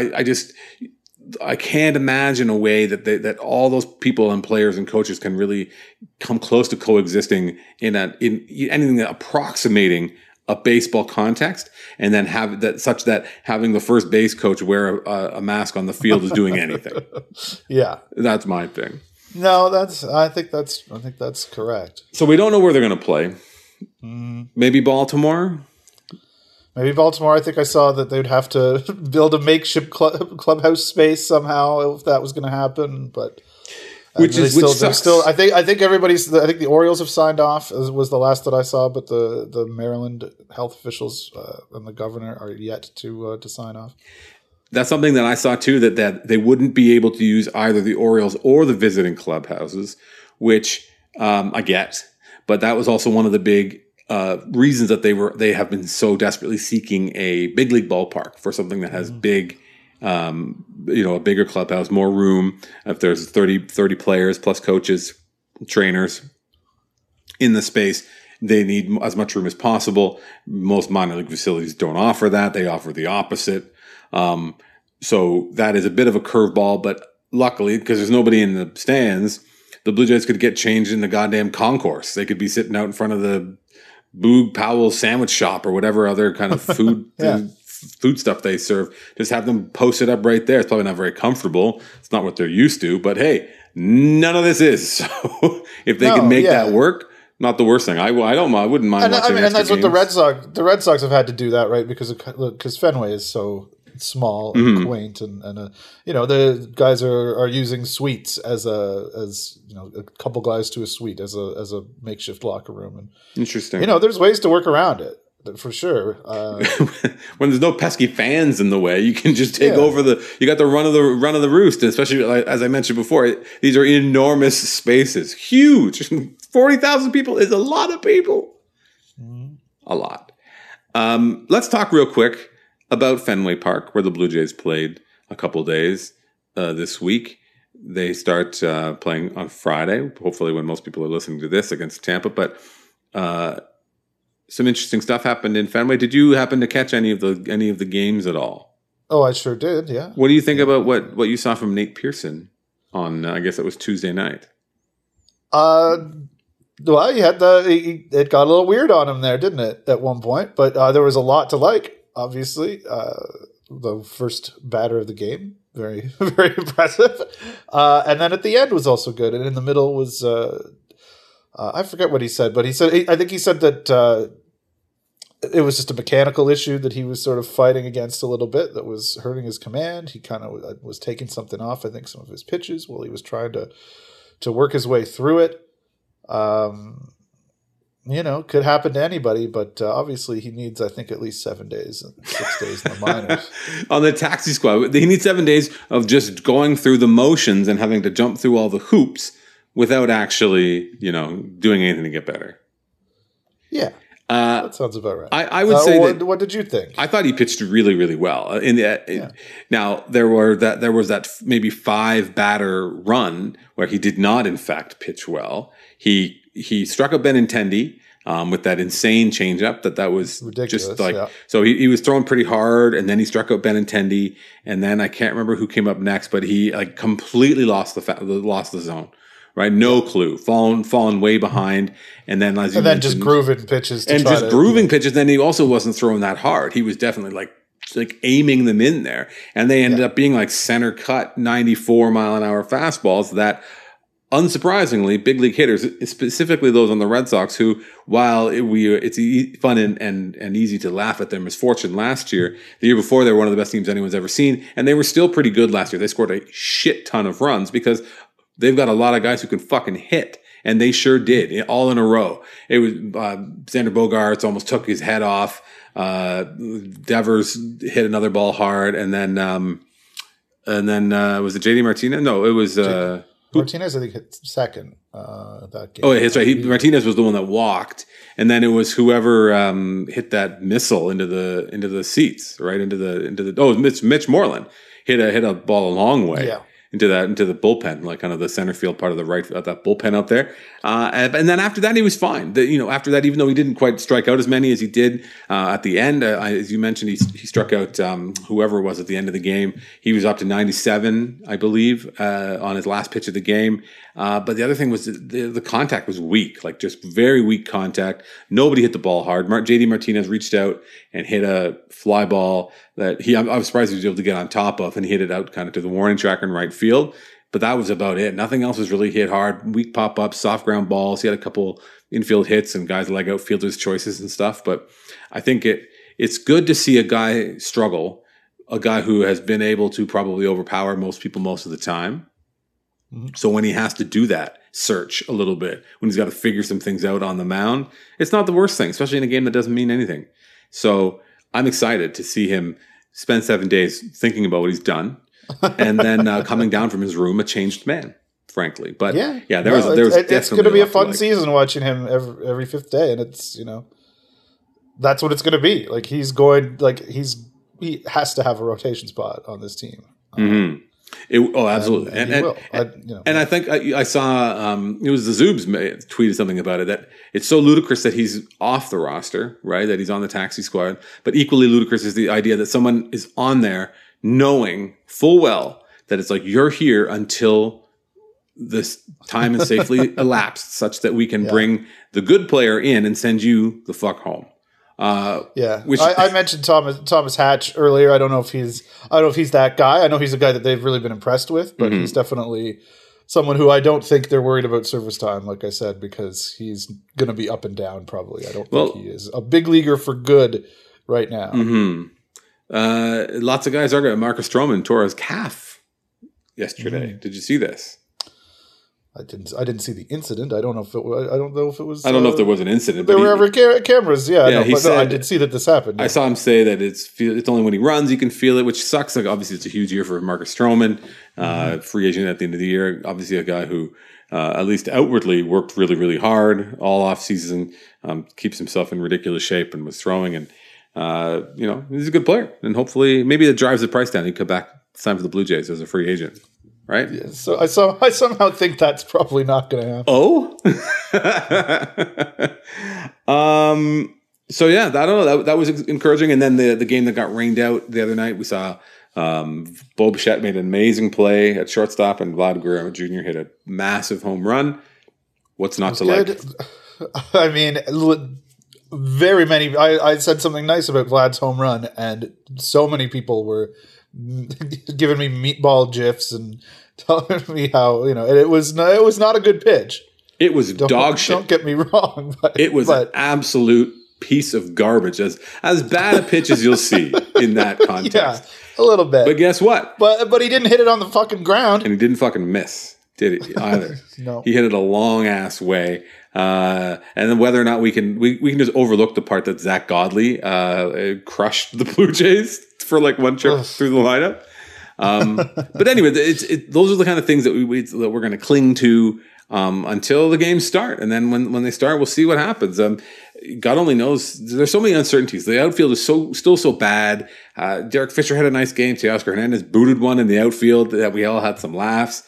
Speaker 1: I can't imagine a way that all those people and players and coaches can really come close to coexisting in anything that approximating a baseball context, and then have that such that having the first base coach wear a mask on the field is doing anything.
Speaker 2: Yeah,
Speaker 1: that's my thing.
Speaker 2: No, I think that's correct.
Speaker 1: So we don't know where they're going to play. Maybe Baltimore.
Speaker 2: I think I saw that they'd have to build a makeshift clubhouse space somehow if that was going to happen. But I think the Orioles have signed off. Was the last that I saw, but the Maryland health officials and the governor are yet to sign off.
Speaker 1: That's something that I saw too. That they wouldn't be able to use either the Orioles or the visiting clubhouses, which I get. But that was also one of the big reasons that they have been so desperately seeking a big league ballpark for something that has big, a bigger clubhouse, more room. If there's 30 players plus coaches, trainers in the space, they need as much room as possible. Most minor league facilities don't offer that. They offer the opposite. So that is a bit of a curveball, but luckily, because there's nobody in the stands, the Blue Jays could get changed in the goddamn concourse. They could be sitting out in front of the Boog Powell sandwich shop or whatever other kind of food food stuff they serve. Just have them posted up right there. It's probably not very comfortable. It's not what they're used to. But hey, none of this is. So if they can make that work, not the worst thing. I wouldn't mind watching.
Speaker 2: And that's what the Red Sox have had to do that, right? Because Fenway is so small and quaint, and the guys are using suites as a couple guys to a suite as a makeshift locker room. And
Speaker 1: interesting.
Speaker 2: There's ways to work around it for sure.
Speaker 1: When there's no pesky fans in the way, you can just take over you got the run of the roost. And especially as I mentioned before, these are enormous spaces, huge. 40,000 people is a lot of people. A lot. Let's talk real quick about Fenway Park, where the Blue Jays played a couple days this week. They start playing on Friday, hopefully when most people are listening to this, against Tampa. But some interesting stuff happened in Fenway. Did you happen to catch any of the games at all?
Speaker 2: Oh, I sure did, yeah.
Speaker 1: What do you think about what you saw from Nate Pearson on, I guess it was Tuesday night?
Speaker 2: Well, it got a little weird on him there, didn't it, at one point? But there was a lot to like. Obviously, the first batter of the game, very, very impressive. And then at the end was also good. And in the middle was, I forget what he said, but I think he said that it was just a mechanical issue that he was sort of fighting against a little bit that was hurting his command. He kind of was taking something off, I think, some of his pitches while he was trying to work his way through it. Could happen to anybody, but obviously he needs, I think, at least 7 days and 6 days in the minors.
Speaker 1: On the taxi squad, he needs 7 days of just going through the motions and having to jump through all the hoops without actually, doing anything to get better.
Speaker 2: Yeah. That sounds about right.
Speaker 1: I would say
Speaker 2: what did you think?
Speaker 1: I thought he pitched really, really well. Now there was that maybe 5 batter run where he did not, in fact, pitch well. He struck out Benintendi with that insane changeup that was ridiculous, just like so he was throwing pretty hard, and then he struck out Benintendi, and then I can't remember who came up next, but he completely lost the zone. Right, no clue, fallen way behind, and then
Speaker 2: just grooving pitches,
Speaker 1: pitches. Then he also wasn't throwing that hard. He was definitely like aiming them in there, and they ended up being like center cut 94-mile-an-hour fastballs that, unsurprisingly, big league hitters, specifically those on the Red Sox, who, while it's fun and easy to laugh at their misfortune last year, the year before they were one of the best teams anyone's ever seen, and they were still pretty good last year. They scored a shit ton of runs because they've got a lot of guys who can fucking hit, and they sure did, all in a row. It was Xander Bogaerts almost took his head off. Devers hit another ball hard, and then was it JD Martinez? No, it was
Speaker 2: Martinez. I think hit second that game.
Speaker 1: Oh, yeah, that's right. Martinez was the one that walked, and then it was whoever hit that missile into the seats, right into the. Oh, it was Mitch Moreland hit a ball a long way. Yeah. Into the bullpen, like kind of the center field part of the right, that bullpen up there. And then after that, he was fine. After that, even though he didn't quite strike out as many as he did at the end, as you mentioned, he struck out whoever it was at the end of the game. He was up to 97, I believe, on his last pitch of the game. But the other thing was the contact was weak, like just very weak contact. Nobody hit the ball hard. JD Martinez reached out and hit a fly ball that I was surprised he was able to get on top of, and he hit it out kind of to the warning track in right field. But that was about it. Nothing else was really hit hard. Weak pop-ups, soft ground balls. He had a couple infield hits and guys leg out fielders' choices and stuff. But I think it's good to see a guy struggle, a guy who has been able to probably overpower most people most of the time. Mm-hmm. So when he has to do that, search a little bit, when he's got to figure some things out on the mound, it's not the worst thing, especially in a game that doesn't mean anything. So I'm excited to see him spend 7 days thinking about what he's done, and then coming down from his room a changed man, frankly. But there was
Speaker 2: it's going to be a fun season watching him every fifth day, and it's that's what it's going to be. Like he has to have a rotation spot on this team.
Speaker 1: Mm-hmm. Absolutely, and I think I saw it was the Zoobs tweeted something about it, that it's so ludicrous that he's off the roster, right? That he's on the taxi squad, but equally ludicrous is the idea that someone is on there knowing full well that it's like you're here until this time is safely elapsed, such that we can bring the good player in and send you the fuck home.
Speaker 2: I mentioned Thomas Hatch earlier. I don't know if he's that guy. I know he's a guy that they've really been impressed with, but he's definitely someone who I don't think they're worried about service time, like I said, because he's going to be up and down probably. I don't think he is a big leaguer for good right now.
Speaker 1: Lots of guys are going. Marcus Stroman tore his calf yesterday. Did you see this?
Speaker 2: I didn't see the incident. I don't know if it was. I don't know if it was.
Speaker 1: I don't know if there was an incident.
Speaker 2: There were ever cameras. Yeah,
Speaker 1: he said,
Speaker 2: I did see that this happened.
Speaker 1: I saw him say that it's only when he runs you can feel it, which sucks. Like obviously, it's a huge year for Marcus Stroman, free agent at the end of the year. Obviously, a guy who at least outwardly worked really, really hard all off season, keeps himself in ridiculous shape, and was throwing. And he's a good player, and hopefully, maybe that drives the price down. He could come back sign for the Blue Jays as a free agent. Right?
Speaker 2: Yeah, so I somehow think that's probably not going to happen.
Speaker 1: Oh? So yeah, I don't know. That was encouraging. And then the game that got rained out the other night, we saw Bo Bichette made an amazing play at shortstop, and Vlad Guerrero Jr. hit a massive home run. What's not to like?
Speaker 2: I mean, very many. I said something nice about Vlad's home run, and so many people were giving me meatball gifs and telling me how it was not a good pitch.
Speaker 1: It was dog shit.
Speaker 2: Don't get me wrong.
Speaker 1: It was an absolute piece of garbage, as bad a pitch as you'll see in that context. Yeah,
Speaker 2: a little bit.
Speaker 1: But guess what?
Speaker 2: But he didn't hit it on the fucking ground,
Speaker 1: and he didn't fucking miss, did he? Either.
Speaker 2: No,
Speaker 1: he hit it a long ass way. And then whether or not we can just overlook the part that Zach Godley crushed the Blue Jays for like one trip through the lineup. But anyway, those are the kind of things that we're going to cling to until the games start, and then when they start, we'll see what happens. God only knows. There's so many uncertainties. The outfield is still so bad. Derek Fisher had a nice game. Teoscar Hernandez booted one in the outfield that we all had some laughs.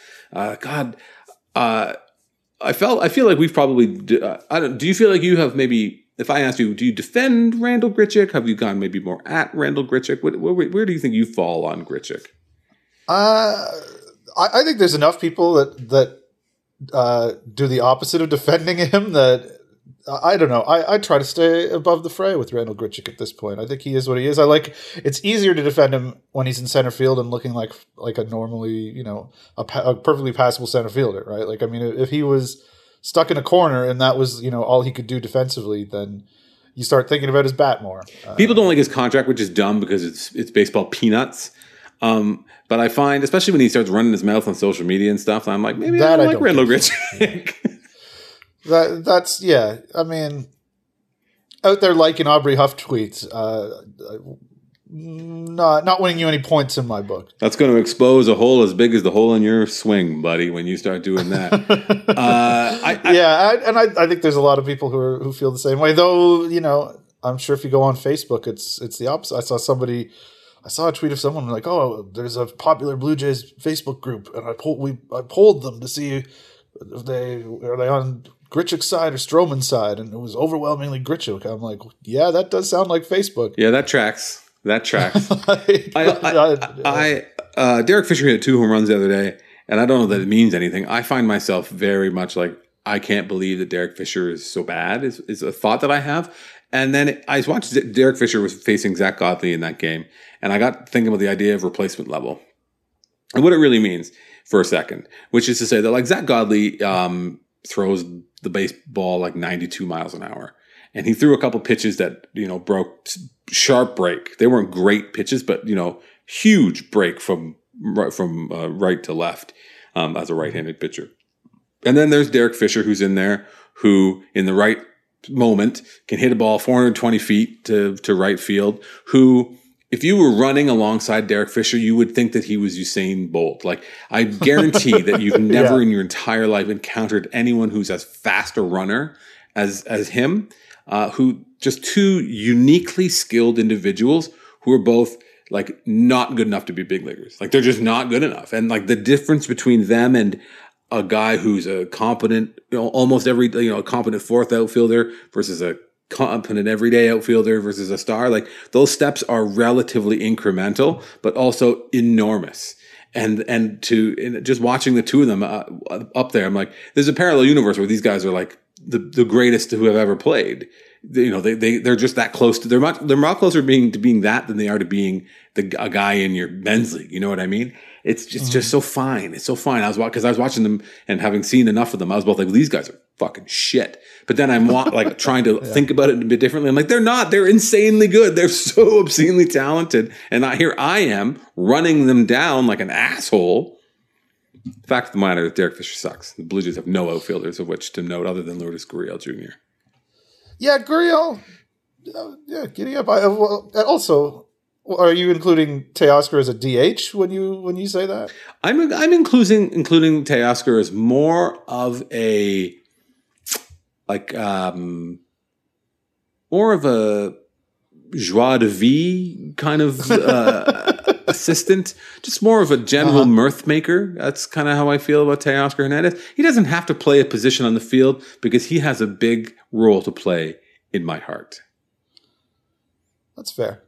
Speaker 1: I feel like we've probably. Do you feel like you have maybe? If I asked you, do you defend Randall Grichuk? Have you gone maybe more at Randall Grichuk? Where do you think you fall on Grichuk?
Speaker 2: I think there's enough people that do the opposite of defending him. That I don't know. I try to stay above the fray with Randall Grichuk at this point. I think he is what he is. It's easier to defend him when he's in center field and looking like a normally, a perfectly passable center fielder, right? Like, I mean, if he was stuck in a corner and that was, all he could do defensively, then you start thinking about his bat more.
Speaker 1: People don't like his contract, which is dumb because it's baseball peanuts. But I find, especially when he starts running his mouth on social media and stuff, I'm like, maybe I don't like Randall Grichuk.
Speaker 2: That's yeah. I mean, out there liking Aubrey Huff tweets, not winning you any points in my book.
Speaker 1: That's going to expose a hole as big as the hole in your swing, buddy. When you start doing that,
Speaker 2: I think there's a lot of people who feel the same way. Though I'm sure if you go on Facebook, it's the opposite. I saw a tweet of someone like, "Oh, there's a popular Blue Jays Facebook group, and I polled them to see if they are on Grichuk's side or Stroman's side, and it was overwhelmingly Grichuk." I'm like, yeah, that does sound like Facebook.
Speaker 1: Yeah, that tracks. Derek Fisher hit 2 home runs the other day, and I don't know that it means anything. I find myself very much like, I can't believe that Derek Fisher is so bad, is a thought that I have. And then I watched Derek Fisher was facing Zach Godley in that game, and I got thinking about the idea of replacement level and what it really means for a second, which is to say that like Zach Godley throws the baseball like 92 miles an hour. And he threw a couple pitches that, broke sharp break. They weren't great pitches, but, huge break from right to left as a right-handed pitcher. And then there's Derek Fisher, who's in there, who in the right moment can hit a ball 420 feet to right field, who, if you were running alongside Derek Fisher, you would think that he was Usain Bolt. Like, I guarantee that you've never in your entire life encountered anyone who's as fast a runner as him, who just two uniquely skilled individuals who are both like not good enough to be big leaguers. Like, they're just not good enough. And like the difference between them and a guy who's a competent, almost every, a competent fourth outfielder versus a competent everyday outfielder versus a star, like those steps are relatively incremental, but also enormous. And just watching the two of them up there, I'm like, there's a parallel universe where these guys are like the greatest who have ever played. They're just that close to. They're much closer to being that than they are to being a guy in your men's league. You know what I mean? It's just so fine. It's so fine. I was watching them and having seen enough of them. I was both like, these guys are fucking shit. But then I'm like trying to think about it a bit differently. I'm like, they're not. They're insanely good. They're so obscenely talented. And here I am running them down like an asshole. The fact of the matter is Derek Fisher sucks. The Blue Jays have no outfielders of which to note other than Lourdes Gurriel Jr.
Speaker 2: Yeah, Gurriel. Giddy up. Also, are you including Teoscar as a DH when you say that?
Speaker 1: I'm including Teoscar as more of a more of a joie de vie kind of assistant, just more of a general mirth maker. That's kind of how I feel about Teoscar Hernandez. He doesn't have to play a position on the field because he has a big role to play in my heart.
Speaker 2: That's fair.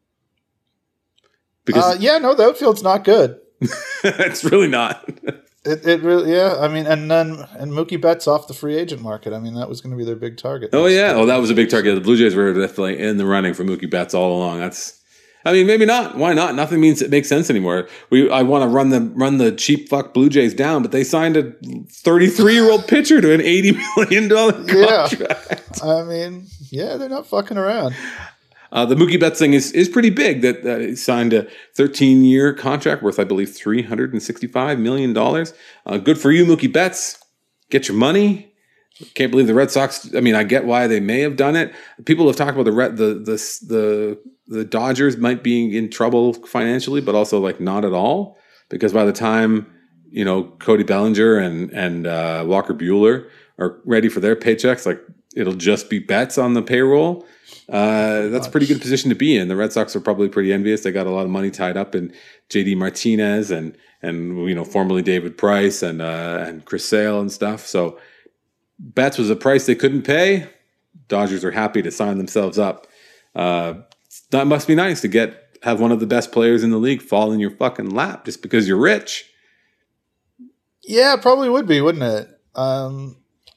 Speaker 1: Because
Speaker 2: the outfield's not good.
Speaker 1: It's really not.
Speaker 2: It really, yeah. I mean, and Mookie Betts off the free agent market. I mean, that was going to be their big target.
Speaker 1: Oh yeah, that was a big target. The Blue Jays were definitely in the running for Mookie Betts all along. Maybe not. Why not? Nothing makes sense anymore. I want to run the cheap fuck Blue Jays down, but they signed a 33-year-old pitcher to an $80 million contract.
Speaker 2: Yeah. I mean, they're not fucking around.
Speaker 1: The Mookie Betts thing is pretty big. That he signed a 13-year contract worth, I believe, $365 million. Good for you, Mookie Betts. Get your money. Can't believe the Red Sox. I mean, I get why they may have done it. People have talked about the Dodgers might be in trouble financially, but also like not at all, because by the time Cody Bellinger and Walker Buehler are ready for their paychecks, like it'll just be Betts on the payroll. That's a pretty good position to be in. The Red Sox are probably pretty envious. They got a lot of money tied up in JD Martinez and formerly David Price and Chris Sale and stuff. So Betts was a price they couldn't pay. Dodgers are happy to sign themselves up. That must be nice to have one of the best players in the league fall in your fucking lap just because you're rich.
Speaker 2: Yeah, it probably would be, wouldn't it? On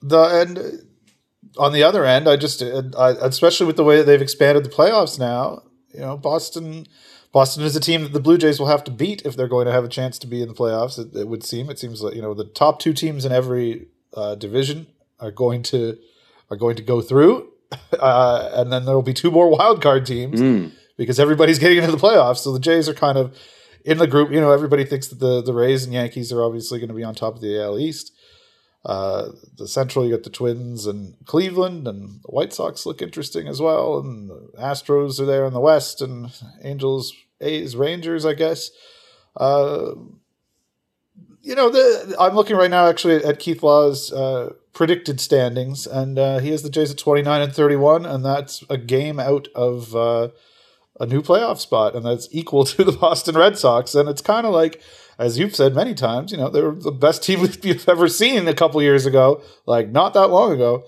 Speaker 2: the other end, I especially with the way that they've expanded the playoffs now, Boston is a team that the Blue Jays will have to beat if they're going to have a chance to be in the playoffs. It would seem. It seems like the top two teams in every division are going to go through, and then there will be two more wild card teams because everybody's getting into the playoffs. So the Jays are kind of in the group. Everybody thinks that the Rays and Yankees are obviously going to be on top of the AL East. The Central, you got the Twins and Cleveland, and the White Sox look interesting as well, and the Astros are there in the West, and Angels, A's, Rangers, I guess. I'm looking right now actually at Keith Law's predicted standings, and he has the Jays at 29-31, and that's a game out of a new playoff spot, and that's equal to the Boston Red Sox, and it's kind of like, as you've said many times, they were the best team you've ever seen a couple years ago, like not that long ago.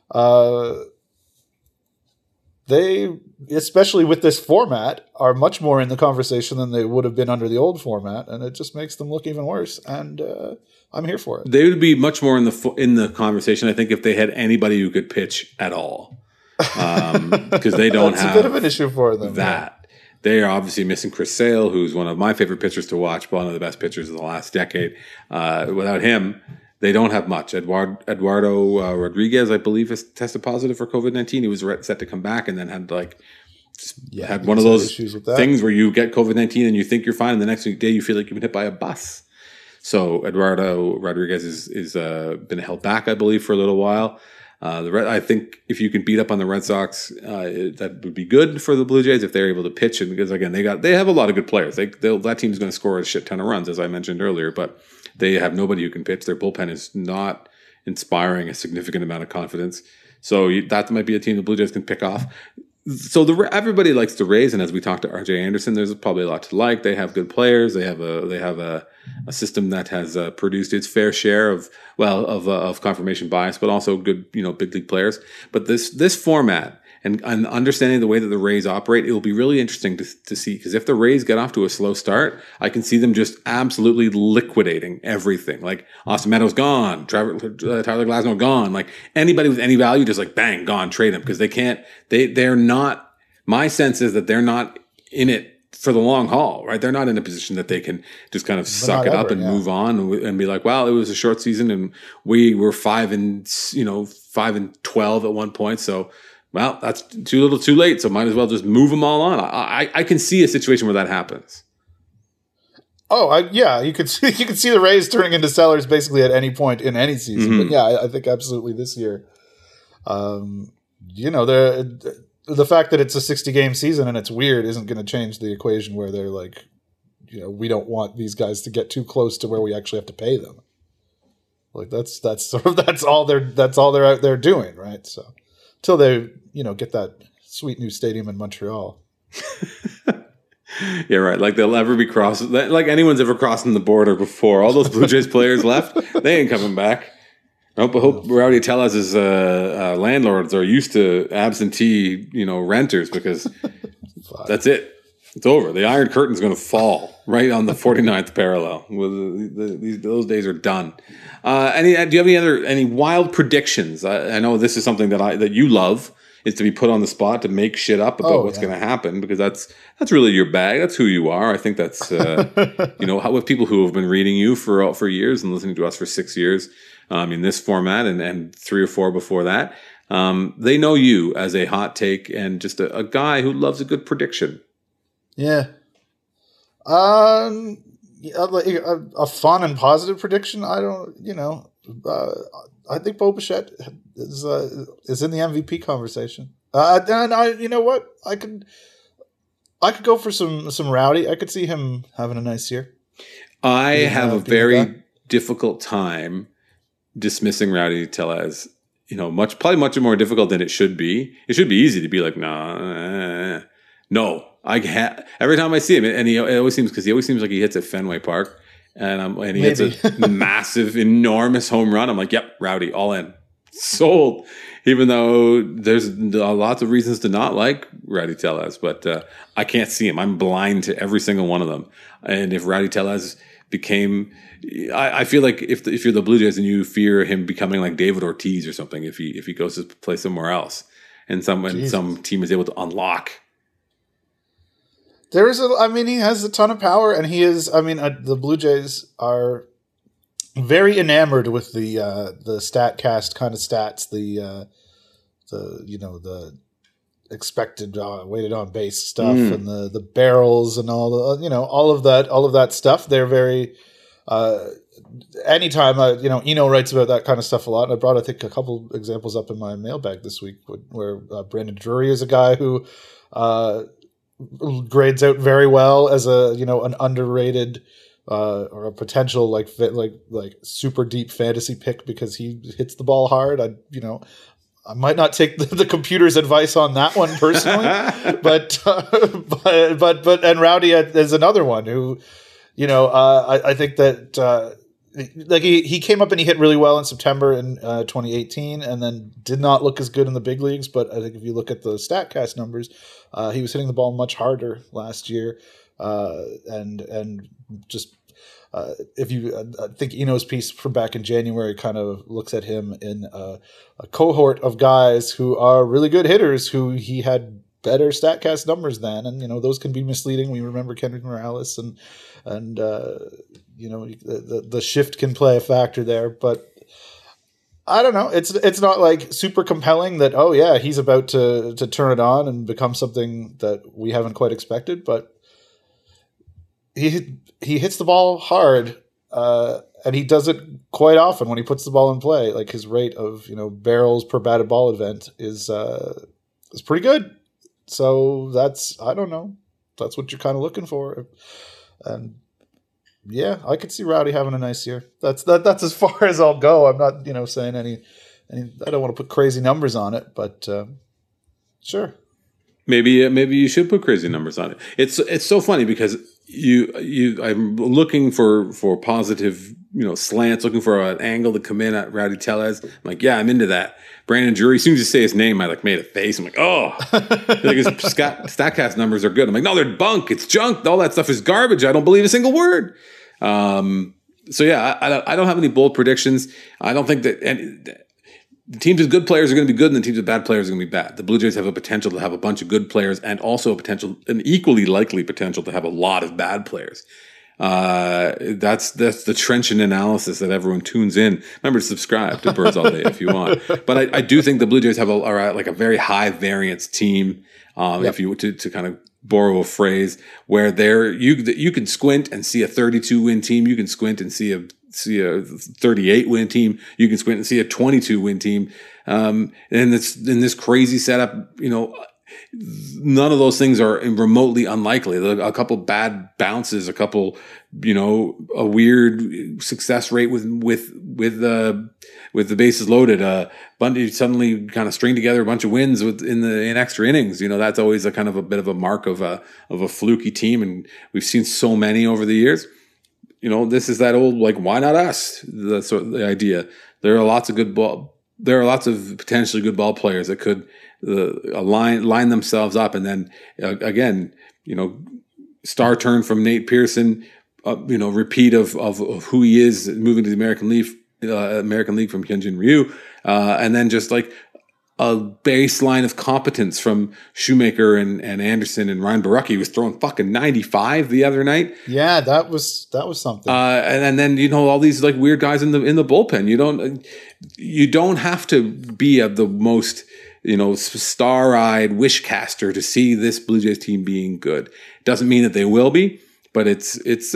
Speaker 2: They, especially with this format, are much more in the conversation than they would have been under the old format, and it just makes them look even worse. And I'm here for it.
Speaker 1: They would be much more in the conversation, I think, if they had anybody who could pitch at all, because they don't have
Speaker 2: a bit of an issue for them.
Speaker 1: That. They are obviously missing Chris Sale, who's one of my favorite pitchers to watch, one of the best pitchers of the last decade. Without him, they don't have much. Eduardo Rodriguez, I believe, has tested positive for COVID-19. He was set to come back and then had had one of those things where you get COVID-19 and you think you're fine, and the next day you feel like you've been hit by a bus. So Eduardo Rodriguez is been held back, I believe, for a little while. I think if you can beat up on the Red Sox, that would be good for the Blue Jays if they're able to pitch. And because again, they have a lot of good players. That team's going to score a shit ton of runs, as I mentioned earlier. But they have nobody who can pitch. Their bullpen is not inspiring a significant amount of confidence. So that might be a team the Blue Jays can pick off. So everybody likes the Rays, and as we talked to RJ Anderson, there's probably a lot to like. They have good players. They have a system that has produced its fair share of confirmation bias, but also good big league players. But this format and understanding the way that the Rays operate, it will be really interesting to see. Because if the Rays get off to a slow start, I can see them just absolutely liquidating everything. Like Austin Meadows gone, Tyler Glasnow gone. Like anybody with any value, just like bang, gone, trade them because they can't. They're not. My sense is that they're not in it for the long haul, right? They're not in a position that they can just kind of suck it up and move on and be like, well, it was a short season and we were 5-12 at one point. So, well, that's too little too late. So might as well just move them all on. I can see a situation where that happens.
Speaker 2: Oh, you could see the Rays turning into sellers basically at any point in any season. Mm-hmm. But yeah, I think absolutely this year, the fact that it's a 60-game season and it's weird isn't going to change the equation where they're like, we don't want these guys to get too close to where we actually have to pay them. Like that's all they're out there doing, right? So until they, get that sweet new stadium in Montreal.
Speaker 1: Yeah, right. Like they'll ever be crossing, like anyone's ever crossing the border before. All those Blue Jays players left, they ain't coming back. I hope Rowdy Tellez's landlords are used to absentee, renters because that's it. It's over. The Iron Curtain's going to fall right on the 49th parallel. Those days are done. Do you have any wild predictions? I know this is something that you love, is to be put on the spot to make shit up about what's going to happen, because that's really your bag. That's who you are. I think that's with people who have been reading you for years and listening to us for 6 years. In this format and 3 or 4 before that. They know you as a hot take and just a guy who loves a good prediction.
Speaker 2: Yeah. A fun and positive prediction. I don't, I think Bo Bichette is in the MVP conversation. And you know what? I could go for some Rowdy. I could see him having a nice year.
Speaker 1: I have a very difficult time dismissing Rowdy Tellez, probably much more difficult than it should be. It should be easy to be like, no. Every time I see him, and it always seems like he hits at Fenway Park, and he hits a massive, enormous home run. I'm like, yep, Rowdy, all in, sold. Even though there's lots of reasons to not like Rowdy Tellez, but I can't see him. I'm blind to every single one of them. And if Rowdy Tellez became, I feel like if you're the Blue Jays and you fear him becoming like David Ortiz or something, if he goes to play somewhere else and some team is able to unlock.
Speaker 2: He has a ton of power, and he is. The Blue Jays are very enamored with the StatCast kind of stats, the expected weighted on base stuff and the barrels and all of that stuff. They're very anytime Eno writes about that kind of stuff a lot, and I brought I think a couple examples up in my mailbag this week where Brandon Drury is a guy who grades out very well as an underrated or a potential like super deep fantasy pick because he hits the ball hard. I might not take the computer's advice on that one personally, but and Rowdy is another one who, I think that he came up and he hit really well in September in 2018, and then did not look as good in the big leagues. But I think if you look at the StatCast numbers, he was hitting the ball much harder last year, and just. If you, I think Eno's piece from back in January kind of looks at him in a cohort of guys who are really good hitters who he had better StatCast numbers than, and those can be misleading. We remember Kendrick Morales and the shift can play a factor there, but I don't know. It's not like super compelling that he's about to turn it on and become something that we haven't quite expected, but. He hits the ball hard, and he does it quite often when he puts the ball in play. Like his rate of barrels per batted ball event is pretty good. So that's what you're kind of looking for, and yeah, I could see Rowdy having a nice year. That's as far as I'll go. I'm not saying any. I don't want to put crazy numbers on it, but sure.
Speaker 1: Maybe you should put crazy numbers on it. It's so funny because I'm looking for positive slants, looking for an angle to come in at Rowdy Tellez. I'm like, yeah, I'm into that. Brandon Drury, as soon as you say his name, I made a face. I'm like, oh, like his StatCast numbers are good. I'm like, no, they're bunk. It's junk. All that stuff is garbage. I don't believe a single word. So yeah, I don't have any bold predictions. I don't think that the teams with good players are going to be good, and the teams with bad players are going to be bad. The Blue Jays have a potential to have a bunch of good players, and also an equally likely potential to have a lot of bad players. That's the trenchant analysis that everyone tunes in. Remember to subscribe to Birds All Day if you want. But I do think the Blue Jays have a very high variance team. If you to kind of borrow a phrase, where you can squint and see a 32 win team, you can squint and see a 38 win team, you can squint and see a 22 win team. And in this crazy setup, none of those things are remotely unlikely. A couple bad bounces, a couple, a weird success rate with the bases loaded. Bundy suddenly kind of string together a bunch of wins in extra innings. That's always a kind of a bit of a mark of a fluky team, and we've seen so many over the years. This is that old why not us? The idea. There are lots of potentially good ball players that could line themselves up, and then again, star turn from Nate Pearson, repeat of who he is moving to the American League from Hyunjin Ryu, and then just like a baseline of competence from Shoemaker and Anderson, and Ryan Borucki was throwing fucking 95 the other night.
Speaker 2: Yeah, that was something.
Speaker 1: And then all these weird guys in the bullpen. You don't have to be the most star-eyed wishcaster to see this Blue Jays team being good. Doesn't mean that they will be, but it's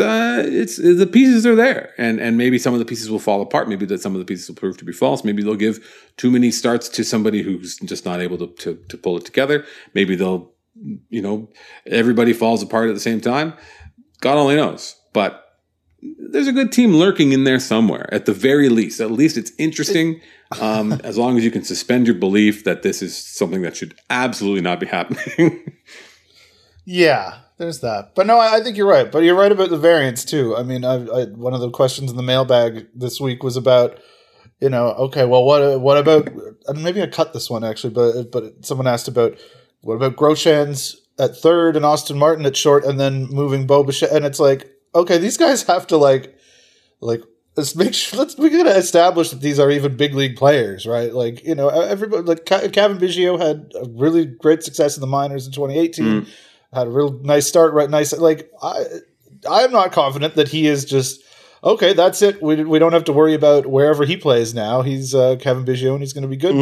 Speaker 1: the pieces are there, and maybe some of the pieces will fall apart. Maybe that some of the pieces will prove to be false. Maybe they'll give too many starts to somebody who's just not able to pull it together. Maybe they'll, everybody falls apart at the same time. God only knows, but there's a good team lurking in there somewhere, at the very least. At least it's interesting, as long as you can suspend your belief that this is something that should absolutely not be happening.
Speaker 2: Yeah, there's that. But no, I think you're right. But you're right about the variance, too. I mean, one of the questions in the mailbag this week was about, okay, well, what about, and maybe I cut this one, actually, but someone asked about, what about Groshans at third and Austin Martin at short, and then moving Bo Bichette? And it's like, okay, these guys have to let's make sure we gotta establish that these are even big league players, right? Everybody, Kevin Biggio had a really great success in the minors in 2018, had a real nice start, right? Nice, I am not confident that he is just okay. That's it. We don't have to worry about wherever he plays now. He's Kevin Biggio, and he's going to be good.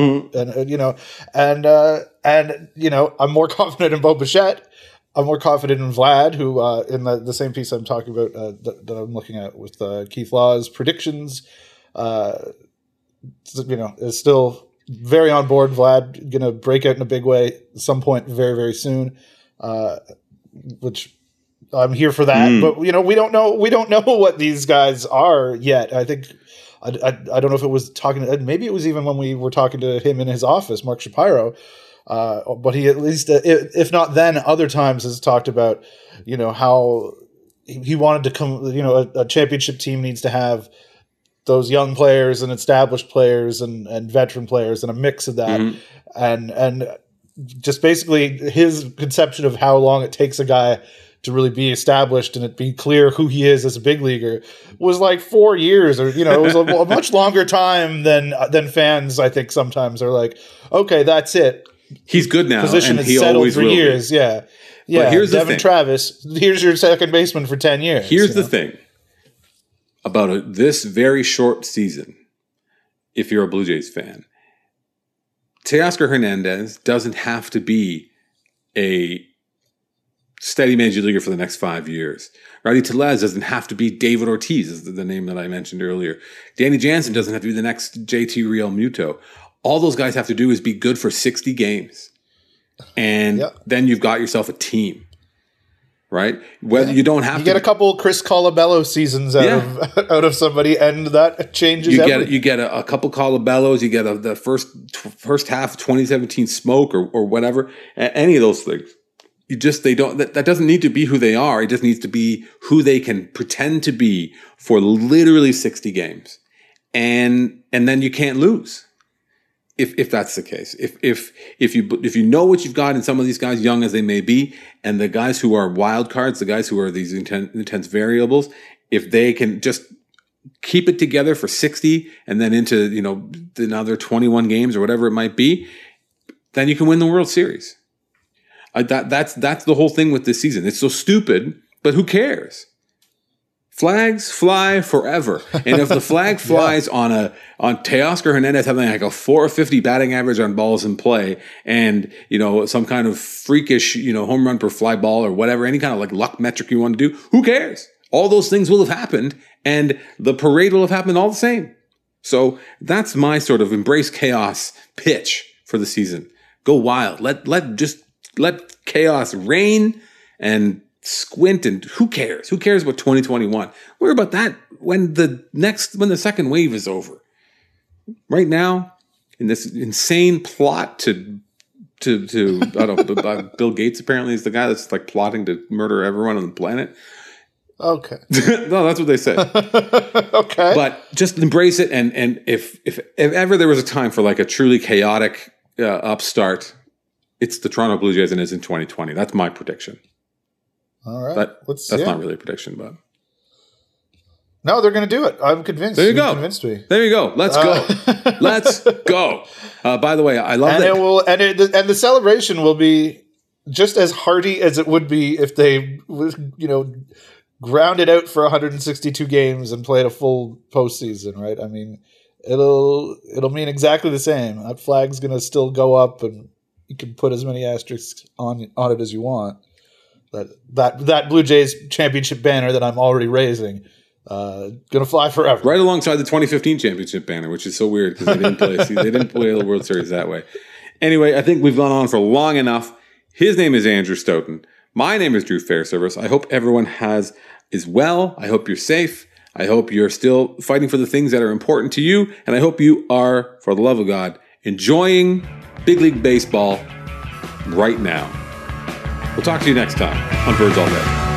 Speaker 2: And I'm more confident in Bo Bichette. I'm more confident in Vlad, who in the same piece I'm talking about that I'm looking at with Keith Law's predictions, is still very on board. Vlad going to break out in a big way at some point very, very soon, which I'm here for that. But we don't know what these guys are yet. I think I don't know if it was maybe it was even when we were talking to him in his office, Mark Shapiro. But he, at least, if not then, other times has talked about, how he wanted to come, a championship team needs to have those young players and established players and veteran players and a mix of that. And just basically his conception of how long it takes a guy to really be established and it be clear who he is as a big leaguer was 4 years, or, it was a much longer time than fans, I think, sometimes are like, okay, that's it.
Speaker 1: He's good now,
Speaker 2: position
Speaker 1: and
Speaker 2: he always for years. Be. Yeah. But here's Devin the thing. Travis, here's your second baseman for 10 years.
Speaker 1: Here's the thing about this very short season. If you're a Blue Jays fan, Teoscar Hernandez doesn't have to be a steady major leaguer for the next 5 years. Rowdy Tellez doesn't have to be David Ortiz, is the name that I mentioned earlier. Danny Jansen doesn't have to be the next JT Realmuto. All those guys have to do is be good for 60 games. And then you've got yourself a team. Right? Whether you don't have
Speaker 2: to get a couple Chris Colabello seasons out of somebody, and that changes everything.
Speaker 1: You get a couple Colabellos, you get the first half of 2017 smoke or whatever, any of those things. that doesn't need to be who they are. It just needs to be who they can pretend to be for literally 60 games. And then you can't lose. If that's the case, if you know what you've got in some of these guys, young as they may be, and the guys who are wild cards, the guys who are these intense variables, if they can just keep it together for 60 and then into another 21 games or whatever it might be, then you can win the World Series. That's the whole thing with this season. It's so stupid, but who cares? Flags fly forever. And if the flag flies on Teoscar Hernandez having like a 450 batting average on balls in play and, some kind of freakish, home run per fly ball or whatever, any kind of like luck metric you want to do, who cares? All those things will have happened and the parade will have happened all the same. So that's my sort of embrace chaos pitch for the season. Go wild. Let chaos reign and squint, and who cares? Who cares about 2021? Worry about that when the second wave is over. Right now, in this insane plot to I don't know, Bill Gates apparently is the guy that's like plotting to murder everyone on the planet.
Speaker 2: Okay.
Speaker 1: No, that's what they say.
Speaker 2: Okay.
Speaker 1: But just embrace it, and if ever there was a time for like a truly chaotic upstart, it's the Toronto Blue Jays and is in 2020. That's my prediction.
Speaker 2: All right.
Speaker 1: That's not really a prediction, but
Speaker 2: no, they're going to do it. I'm convinced.
Speaker 1: There you go.
Speaker 2: Convinced me.
Speaker 1: There you go. Let's go. Let's go. By the way, I love that.
Speaker 2: And the celebration will be just as hearty as it would be if they, grounded out for 162 games and played a full postseason. Right? I mean, it'll mean exactly the same. That flag's going to still go up, and you can put as many asterisks on it as you want. That Blue Jays championship banner that I'm already raising, gonna fly forever.
Speaker 1: Right alongside the 2015 championship banner, which is so weird because they didn't play the World Series that way. Anyway, I think we've gone on for long enough. His name is Andrew Stoughton. My name is Drew Fairservice. I hope everyone is well. I hope you're safe. I hope you're still fighting for the things that are important to you, and I hope you are, for the love of God, enjoying big league baseball right now. We'll talk to you next time on Birds All Day.